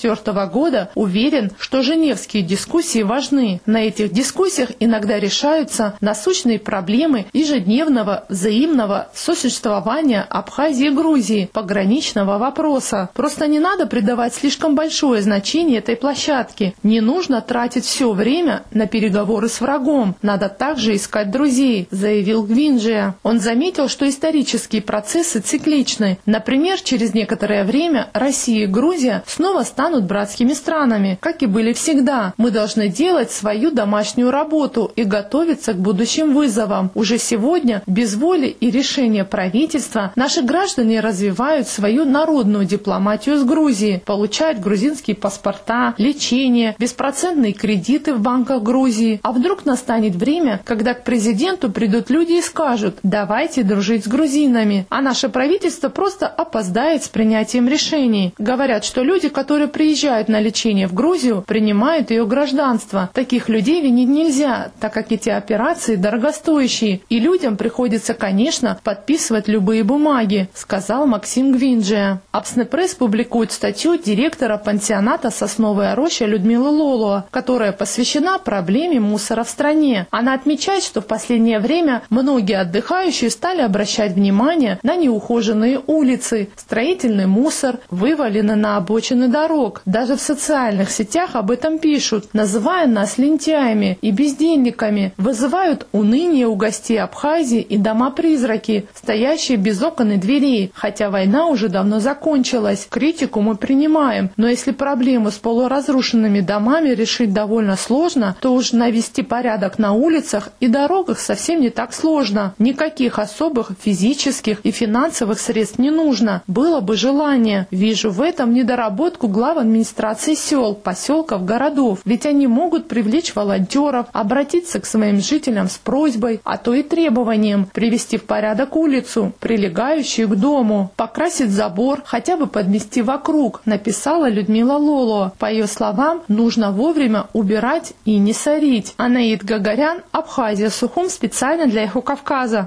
четвёртого года уверен, что женевские дискуссии важны. На этих дискуссиях иногда решаются насущные проблемы ежедневного взаимного сосуществования Абхазии и Грузии, пограничного вопроса. Просто не надо придавать слишком большое значение этой площадке. Не нужно тратить все время на переговоры с врагом. Надо также искать друзей, заявил Гвинджия. Он заметил, что исторические процессы цикличны. Например, через некоторое время Россия и Грузия снова станут братскими странами, как и были всегда. Мы должны делать свою домашнюю работу и готовиться к будущим вызовам. Уже сегодня, без воли и решения правительства, наши граждане развивают свою народную дипломатию с Грузией, получают грузинские паспорта, лечение, беспроцентные кредиты в банках Грузии. А вдруг настанет время, когда к президенту придут люди и скажут: давайте дружить с грузинами, а наше правительство просто опоздает с принятием решений. Говорят, что люди, которые приезжают на лечение в Грузию, принимают ее гражданство. Таких людей винить нельзя, так как эти операции дорогостоящие, и людям приходится, конечно, подписывать любые бумаги, сказал Максим Гвинджия. Абснепресс публикует статью директора пансионата «Сосновая роща» Людмилы Лолуа, которая посвящена проблеме мусора в стране. Она отмечает, что в последнее время многие отдыхающие стали обращать внимание на неухоженные улицы, строительный мусор, вываленный на обочины дорог. Даже в социальных сетях об этом пишут, называя нас лентяями и бездельниками, вызывают уныние у гостей Абхазии и дома-призраки, стоящие без окон и дверей, хотя война уже давно закончилась. Критику мы принимаем, но если проблему с полуразрушенными домами решить довольно сложно, то уж навести порядок на улицах и дорогах совсем не так сложно. Никаких особых физических и финансовых средств не нужно. Было бы желание. Вижу в этом недоработку глав администрации сел, поселков, городов. Ведь они могут привлечь волонтеров, обратиться к своим жителям с просьбой, а то и требованием привести в порядок улицу, прилегающую к дому, покрасить забор, хотя бы подмести вокруг, написала Людмила Лолуа. По ее словам, нужно вовремя убирать и не сорить. Анаид Гагарян, Абхазия, Сухум, специально для Эхо Кавказа.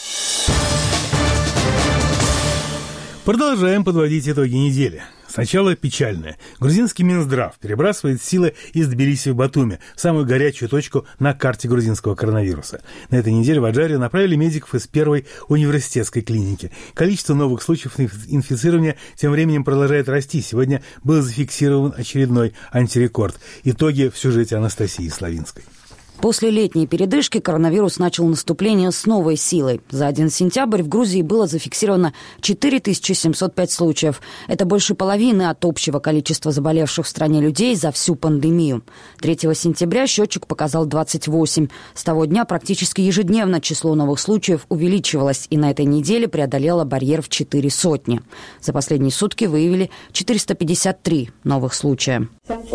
Продолжаем подводить итоги недели. Сначала печальное. Грузинский Минздрав перебрасывает силы из Тбилиси в Батуми, в самую горячую точку на карте грузинского коронавируса. На этой неделе в Аджарию направили медиков из первой университетской клиники. Количество новых случаев инфицирования тем временем продолжает расти. Сегодня был зафиксирован очередной антирекорд. Итоги в сюжете Анастасии Славинской. После летней передышки коронавирус начал наступление с новой силой. За один сентябрь в Грузии было зафиксировано четыре тысячи семьсот пять случаев. Это больше половины от общего количества заболевших в стране людей за всю пандемию. третьего сентября счетчик показал двадцать восемь. С того дня практически ежедневно число новых случаев увеличивалось и на этой неделе преодолело барьер в четыре сотни. За последние сутки выявили четыреста пятьдесят три новых случая.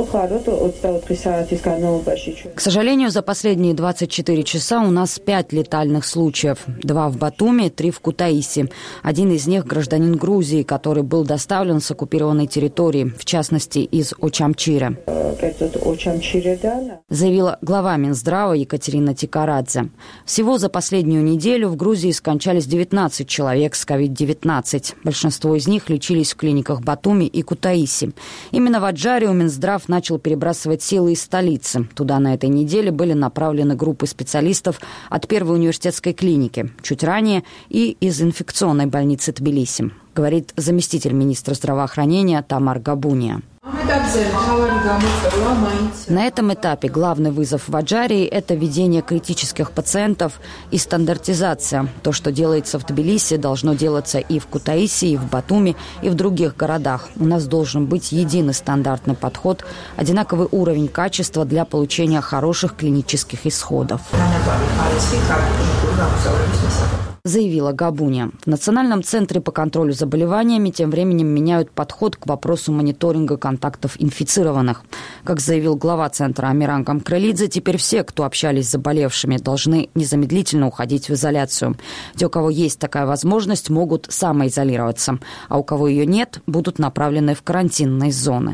К сожалению, за последние двадцать четыре часа у нас пять летальных случаев. Два в Батуми, три в Кутаиси. Один из них гражданин Грузии, который был доставлен с оккупированной территории, в частности, из Очамчира. Заявила глава Минздрава Екатерина Тикарадзе. Всего за последнюю неделю в Грузии скончались девятнадцать человек с ковид девятнадцать. Большинство из них лечились в клиниках Батуми и Кутаиси. Именно в Аджарию Минздрав начал перебрасывать силы из столицы. Туда на этой неделе были направлены группы специалистов от первой университетской клиники, чуть ранее и из инфекционной больницы Тбилиси, говорит заместитель министра здравоохранения Тамар Габуния. На этом этапе главный вызов в Аджарии – это ведение критических пациентов и стандартизация. То, что делается в Тбилиси, должно делаться и в Кутаиси, и в Батуми, и в других городах. У нас должен быть единый стандартный подход, одинаковый уровень качества для получения хороших клинических исходов, заявила Габуния. В Национальном центре по контролю заболеваниями тем временем меняют подход к вопросу мониторинга контактов инфицированных. Как заявил глава центра Амиран Камкрелидзе, теперь все, кто общались с заболевшими, должны незамедлительно уходить в изоляцию. Те, у кого есть такая возможность, могут самоизолироваться, а у кого ее нет, будут направлены в карантинные зоны.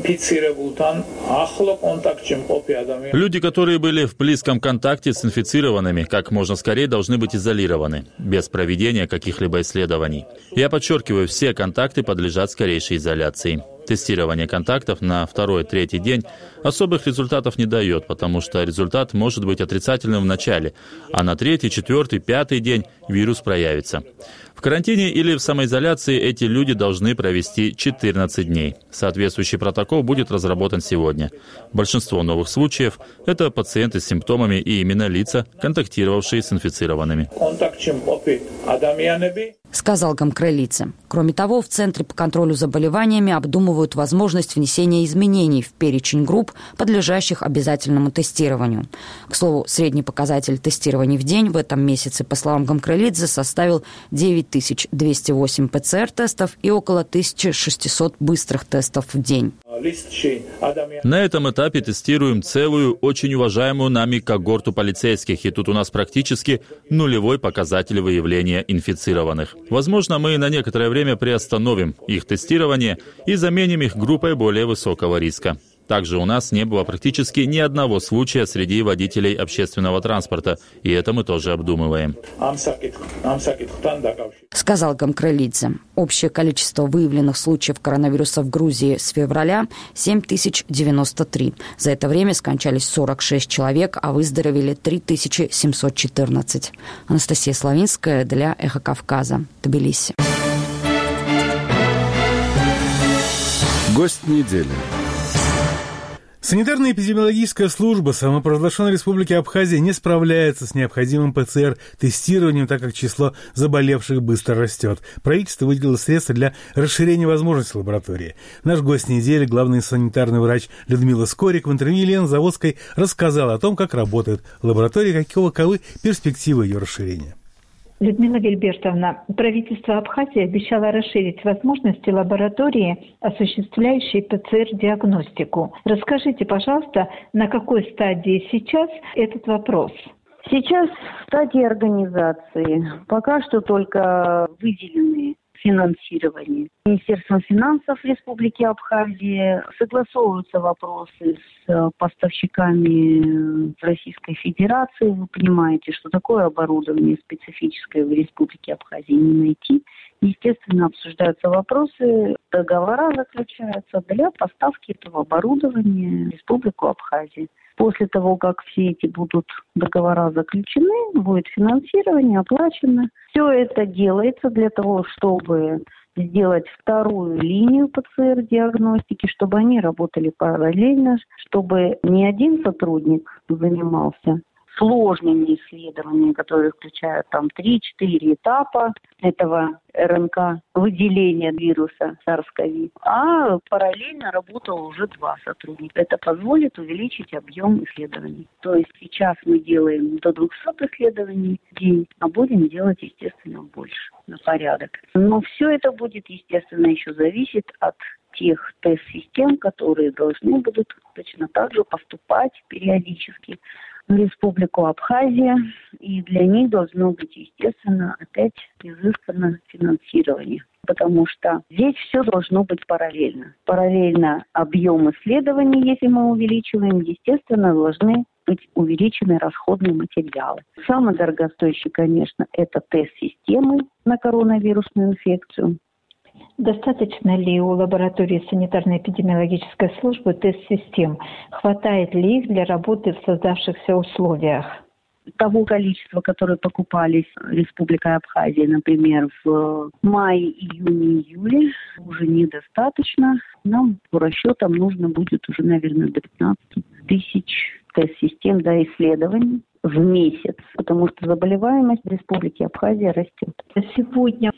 Люди, которые были в близком контакте с инфицированными, как можно скорее должны быть изолированы, без проведения каких-либо исследований. Я подчеркиваю, все контакты подлежат скорейшей изоляции. Тестирование контактов на второй-третий день особых результатов не дает, потому что результат может быть отрицательным в начале, а на третий, четвертый, пятый день вирус проявится. В карантине или в самоизоляции эти люди должны провести четырнадцать дней. Соответствующий протокол будет разработан сегодня. Большинство новых случаев – это пациенты с симптомами и именно лица, контактировавшие с инфицированными. Сказал Гамкрелидзе. Кроме того, в Центре по контролю заболеваниями обдумывают возможность внесения изменений в перечень групп, подлежащих обязательному тестированию. К слову, средний показатель тестирований в день в этом месяце, по словам Гамкрелидзе, составил девять тысяч двести восемь ПЦР-тестов и около тысяча шестьсот быстрых тестов в день. На этом этапе тестируем целую, очень уважаемую нами когорту полицейских, и тут у нас практически нулевой показатель выявления инфицированных. Возможно, мы на некоторое время приостановим их тестирование и заменим их группой более высокого риска. Также у нас не было практически ни одного случая среди водителей общественного транспорта, и это мы тоже обдумываем. Сказал Гамкрелидзе. Общее количество выявленных случаев коронавируса в Грузии с февраля – семь тысяч девяносто три. За это время скончались сорок шесть человек, а выздоровели три тысячи семьсот четырнадцать. Анастасия Славинская для «Эхо Кавказа», Тбилиси. Гость недели. Санитарно-эпидемиологическая служба самопровозглашенной Республики Абхазия не справляется с необходимым ПЦР-тестированием, так как число заболевших быстро растет. Правительство выделило средства для расширения возможностей лаборатории. Наш гость недели, главный санитарный врач Людмила Скорик, в интервью Елены Заводской рассказала о том, как работает лаборатория, каковы перспективы ее расширения. Людмила Вильбертовна, правительство Абхазии обещало расширить возможности лаборатории, осуществляющей ПЦР-диагностику. Расскажите, пожалуйста, на какой стадии сейчас этот вопрос? Сейчас в стадии организации. Пока что только выделены финансирование. Министерством финансов Республики Абхазия согласовываются вопросы с поставщиками Российской Федерации. Вы понимаете, что такое оборудование специфическое в Республике Абхазии не найти. Естественно, обсуждаются вопросы, договора заключаются для поставки этого оборудования в Республику Абхазия. После того, как все эти будут договора заключены, будет финансирование оплачено. Все это делается для того, чтобы сделать вторую линию ПЦР-диагностики, чтобы они работали параллельно, чтобы не один сотрудник занимался сложными исследованиями, которые включают там три-четыре этапа этого РНК выделения вируса SARS-CoV, а параллельно работало уже два сотрудника. Это позволит увеличить объем исследований. То есть сейчас мы делаем до двухсот исследований в день, а будем делать, естественно, больше, на порядок. Но все это будет, естественно, еще зависеть от тех тест-систем, которые должны будут точно так же поступать периодически в Республику Абхазия, и для них должно быть, естественно, опять изыскано финансирование, потому что здесь все должно быть параллельно. Параллельно объем исследований, если мы увеличиваем, естественно, должны быть увеличены расходные материалы. Самое дорогостоящее, конечно, это тест-системы на коронавирусную инфекцию. Достаточно ли у лаборатории санитарно-эпидемиологической службы тест-систем? Хватает ли их для работы в создавшихся условиях? Того количества, которые покупались Республикой Абхазия, например, в мае, июне, июле, уже недостаточно. Нам по расчетам нужно будет уже, наверное, до пятнадцати тысяч тест-систем для исследований в месяц, потому что заболеваемость в Республике Абхазия растет. Сегодня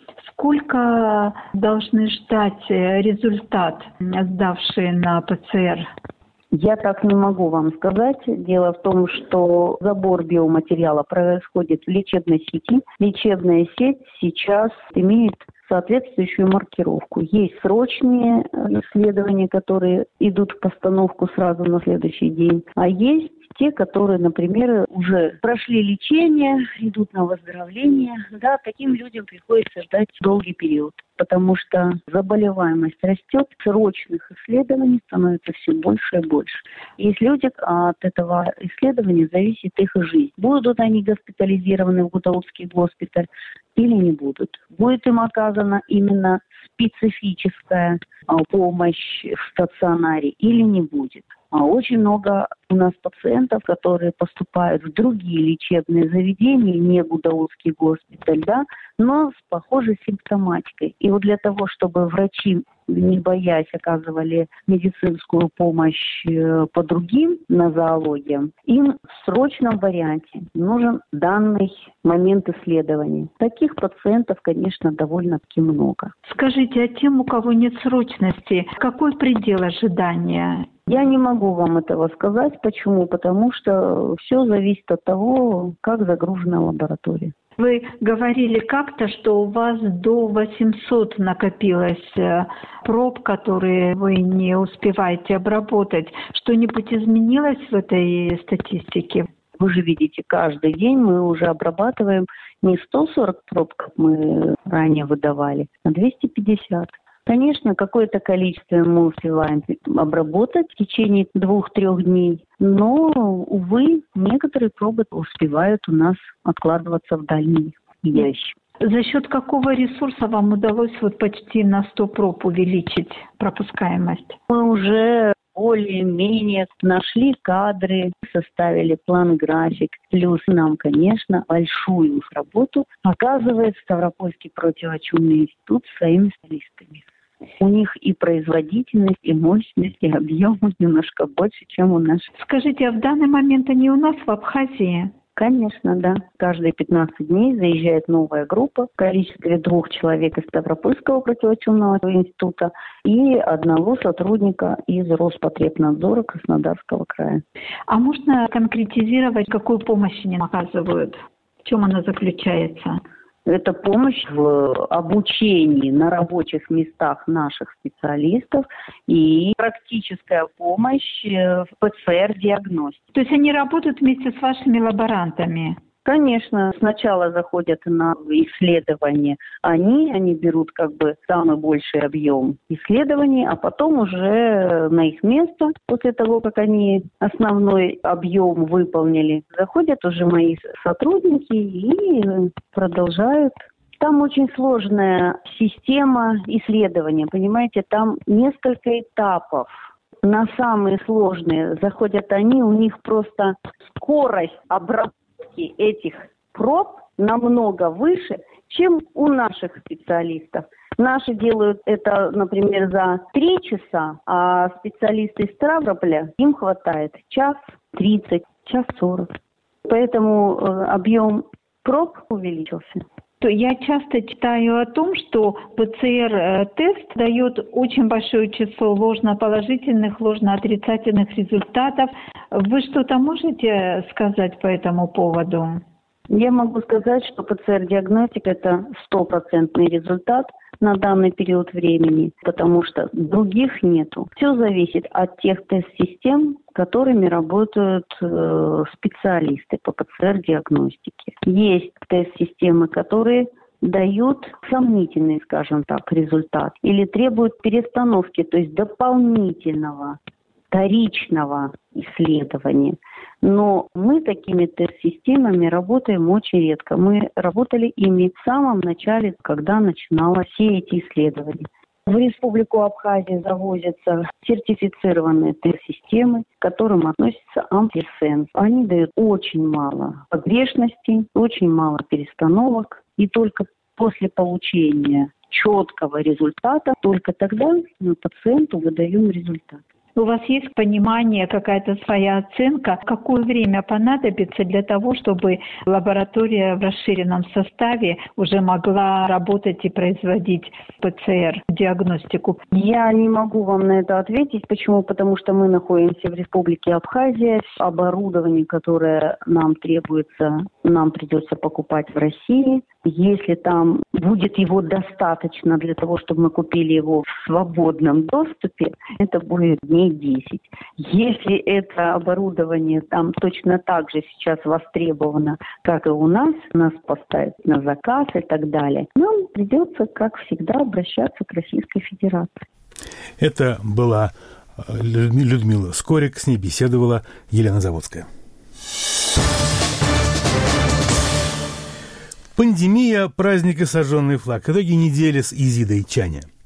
сколько должны ждать результат, сдавшие на ПЦР? Я так не могу вам сказать. Дело в том, что забор биоматериала происходит в лечебной сети. Лечебная сеть сейчас имеет соответствующую маркировку. Есть срочные исследования, которые идут в постановку сразу на следующий день, а есть те, которые, например, уже прошли лечение, идут на выздоровление. Да, таким людям приходится ждать долгий период, потому что заболеваемость растет, срочных исследований становится все больше и больше. Есть люди, от этого исследования зависит их жизнь. Будут они госпитализированы в Гутаутский госпиталь или не будут. Будет им оказана именно специфическая помощь в стационаре или не будет. А очень много у нас пациентов, которые поступают в другие лечебные заведения, не Гудаутский госпиталь, да, но с похожей симптоматикой. И вот для того, чтобы врачи, не боясь, оказывали медицинскую помощь по другим нозологиям, им в срочном варианте нужен данный момент исследования. Таких пациентов, конечно, довольно-таки много. Скажите, а тем, у кого нет срочности, какой предел ожидания? Я не могу вам этого сказать. Почему? Потому что все зависит от того, как загружена лаборатория. Вы говорили как-то, что у вас до восьмисот накопилось проб, которые вы не успеваете обработать. Что-нибудь изменилось в этой статистике? Вы же видите, каждый день мы уже обрабатываем не сто сорок проб, как мы ранее выдавали, а двести пятьдесят. Конечно, какое-то количество мы успеваем обработать в течение двух-трех дней, но, увы, некоторые пробы успевают у нас откладываться в дальний ящик. За счет какого ресурса вам удалось вот почти на сто проб увеличить пропускаемость? Мы уже более-менее нашли кадры, составили план-график. Плюс нам, конечно, большую работу оказывает Ставропольский противочумный институт своими специалистами. У них и производительность, и мощность, и объем немножко больше, чем у нас. Скажите, а в данный момент они у нас в Абхазии? Конечно, да. Каждые пятнадцать дней заезжает новая группа в количестве двух человек из Ставропольского противочумного института и одного сотрудника из Роспотребнадзора Краснодарского края. А можно конкретизировать, какую помощь они оказывают? В чем она заключается? Это помощь в обучении на рабочих местах наших специалистов и практическая помощь в ПЦР-диагностике. То есть они работают вместе с вашими лаборантами? Конечно, сначала заходят на исследования они, они берут как бы самый больший объем исследований, а потом уже на их место, после того, как они основной объем выполнили, заходят уже мои сотрудники и продолжают. Там очень сложная система исследования, понимаете, там несколько этапов. На самые сложные заходят они, у них просто скорость обработки этих проб намного выше, чем у наших специалистов. Наши делают это, например, за три часа, а специалисты из Ставрополя, им хватает час тридцать, час сорок. Поэтому э, объем проб увеличился. Я часто читаю о том, что ПЦР-тест дает очень большое число ложноположительных, ложноотрицательных результатов. Вы что-то можете сказать по этому поводу? Я могу сказать, что ПЦР-диагностика – это стопроцентный результат на данный период времени, потому что других нету. Все зависит от тех тест-систем, которыми работают э, специалисты по ПЦР-диагностике. Есть тест-системы, которые дают сомнительный, скажем так, результат или требуют перестановки, то есть дополнительного, вторичного исследования. Но мы такими тест-системами работаем очень редко. Мы работали ими в самом начале, когда начинала все эти исследования. В Республику Абхазия завозятся сертифицированные тест-системы, к которым относится Амплисенс. Они дают очень мало погрешностей, очень мало перестановок. И только после получения четкого результата, только тогда мы пациенту выдаем результат. У вас есть понимание, какая-то своя оценка, какое время понадобится для того, чтобы лаборатория в расширенном составе уже могла работать и производить ПЦР-диагностику? Я не могу вам на это ответить. Почему? Потому что мы находимся в Республике Абхазия. Оборудование, которое нам требуется, нам придется покупать в России. Если там будет его достаточно для того, чтобы мы купили его в свободном доступе, это будет дней десять. Если это оборудование там точно так же сейчас востребовано, как и у нас, нас поставят на заказ и так далее, нам придется, как всегда, обращаться к Российской Федерации. Это была Людмила Скорик, с ней беседовала Елена Заводская. Пандемия, праздник и сожженный флаг. Итоги недели с Изидой Чаня.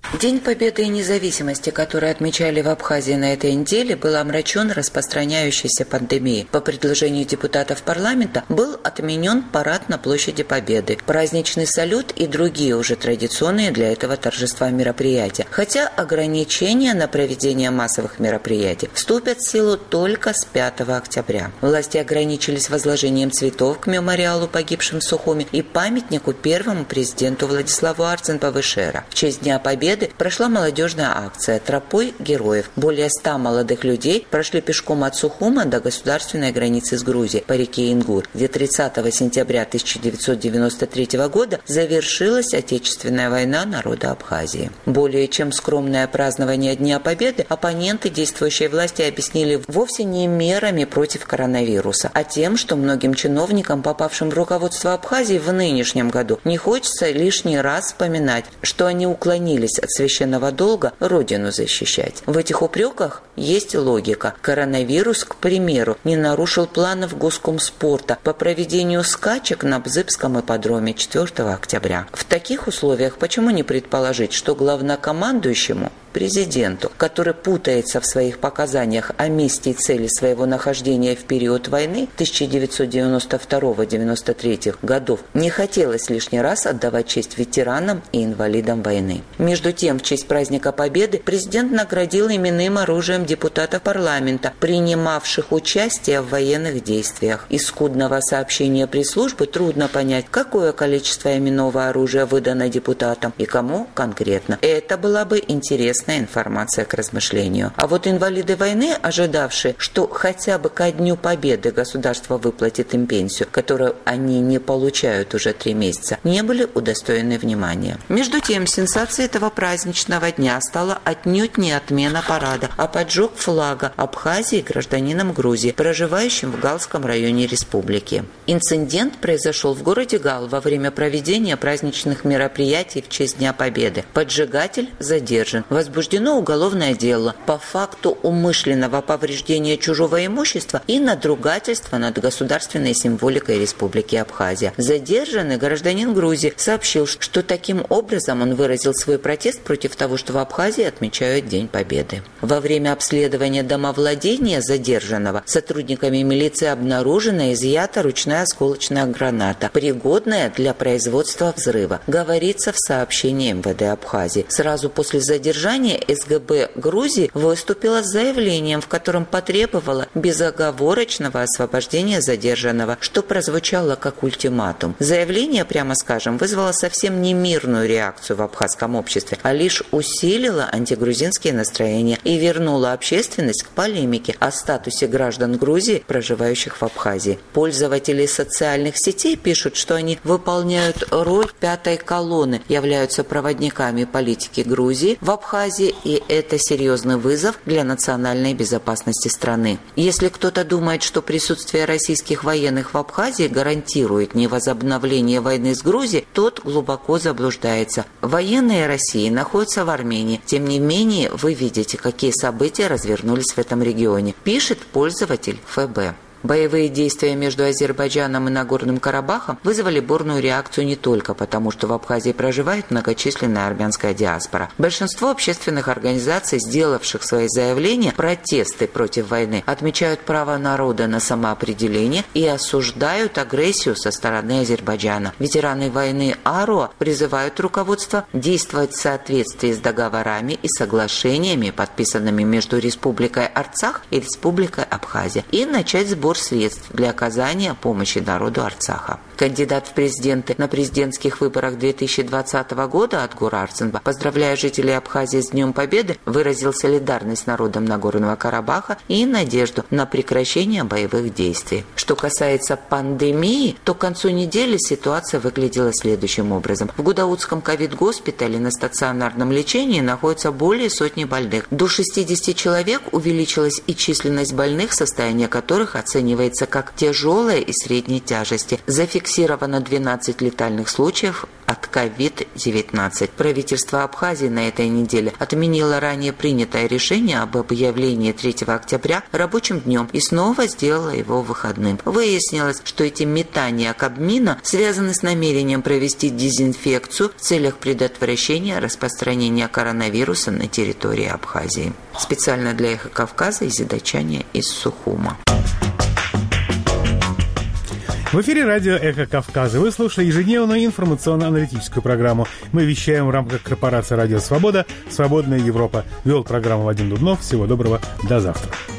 День Победы и независимости, который отмечали в Абхазии на этой неделе, был омрачен распространяющейся пандемией. По предложению депутатов парламента был отменен парад на площади Победы, праздничный салют и другие уже традиционные для этого торжества мероприятия. Хотя ограничения на проведение массовых мероприятий вступят в силу только с пятого октября. Власти ограничились возложением цветов к мемориалу погибшим в Сухуми и памятнику первому президенту Владиславу Арцин-Павышера. В честь Дня Победы прошла молодежная акция «Тропой героев». Более ста молодых людей прошли пешком от Сухума до государственной границы с Грузией по реке Ингур, где тридцатого сентября тысяча девятьсот девяносто третьего года завершилась Отечественная война народа Абхазии. Более чем скромное празднование Дня Победы оппоненты действующей власти объяснили вовсе не мерами против коронавируса, а тем, что многим чиновникам, попавшим в руководство Абхазии в нынешнем году, не хочется лишний раз вспоминать, что они уклонились от священного долга родину защищать. В этих упреках есть логика. Коронавирус, к примеру, не нарушил планов Госкомспорта по проведению скачек на Бзыбском ипподроме четвёртого октября. В таких условиях почему не предположить, что главнокомандующему, президенту, который путается в своих показаниях о месте и цели своего нахождения в период войны тысяча девятьсот девяносто второго — девяносто третьего годов, не хотелось лишний раз отдавать честь ветеранам и инвалидам войны. Между тем, в честь праздника Победы президент наградил именным оружием депутатов парламента, принимавших участие в военных действиях. Из скудного сообщения пресс-службы трудно понять, какое количество именного оружия выдано депутатам и кому конкретно. Это была бы интересная информация к размышлению. А вот инвалиды войны, ожидавшие, что хотя бы ко Дню Победы государство выплатит им пенсию, которую они не получают уже три месяца, не были удостоены внимания. Между тем, сенсацией этого праздничного дня стала отнюдь не отмена парада, а поджог флага Абхазии гражданином Грузии, проживающим в Галском районе республики. Инцидент произошел в городе Гал во время проведения праздничных мероприятий в честь Дня Победы. Поджигатель задержан. Возбуждено уголовное дело по факту умышленного повреждения чужого имущества и надругательства над государственной символикой Республики Абхазия. Задержанный гражданин Грузии сообщил, что таким образом он выразил свой протест против того, что в Абхазии отмечают День Победы. Во время обследования домовладения задержанного сотрудниками милиции обнаружена и изъята ручная осколочная граната, пригодная для производства взрыва, говорится в сообщении эм вэ дэ Абхазии. Сразу после задержания эс гэ бэ Грузии выступила с заявлением, в котором потребовала безоговорочного освобождения задержанного, что прозвучало как ультиматум. Заявление, прямо скажем, вызвало совсем не мирную реакцию в абхазском обществе, а лишь усилило антигрузинские настроения и вернуло общественность к полемике о статусе граждан Грузии, проживающих в Абхазии. Пользователи социальных сетей пишут, что они выполняют роль пятой колонны, являются проводниками политики Грузии в Абхазии, и это серьезный вызов для национальной безопасности страны. Если кто-то думает, что присутствие российских военных в Абхазии гарантирует невозобновление войны с Грузией, тот глубоко заблуждается. Военные России находятся в Армении. Тем не менее, вы видите, какие события развернулись в этом регионе, пишет пользователь эф бэ. Боевые действия между Азербайджаном и Нагорным Карабахом вызвали бурную реакцию не только потому, что в Абхазии проживает многочисленная армянская диаспора. Большинство общественных организаций, сделавших свои заявления, протесты против войны, отмечают право народа на самоопределение и осуждают агрессию со стороны Азербайджана. Ветераны войны АРОА призывают руководство действовать в соответствии с договорами и соглашениями, подписанными между Республикой Арцах и Республикой Абхазия, и начать сбор средств для оказания помощи народу Арцаха. Кандидат в президенты на президентских выборах две тысячи двадцатого года Атгур Арцинба, поздравляя жителей Абхазии с Днем Победы, выразил солидарность с народом Нагорного Карабаха и надежду на прекращение боевых действий. Что касается пандемии, то к концу недели ситуация выглядела следующим образом. В Гудаутском ковид-госпитале на стационарном лечении находится более сотни больных. До шестидесяти человек увеличилась и численность больных, состояние которых оценивается как тяжелое и средней тяжести. Зафиксировано зафиксировано двенадцать летальных случаев от ковид девятнадцать. Правительство Абхазии на этой неделе отменило ранее принятое решение об объявлении третьего октября рабочим днем и снова сделало его выходным. Выяснилось, что эти метания Кабмина связаны с намерением провести дезинфекцию в целях предотвращения распространения коронавируса на территории Абхазии. Специально для «Эхо Кавказа» Изида Чаня из Сухума. В эфире радио «Эхо Кавказа». Вы слушали ежедневную информационно-аналитическую программу. Мы вещаем в рамках корпорации «Радио Свобода». «Свободная Европа». Вел программу Вадим Дубнов. Всего доброго. До завтра.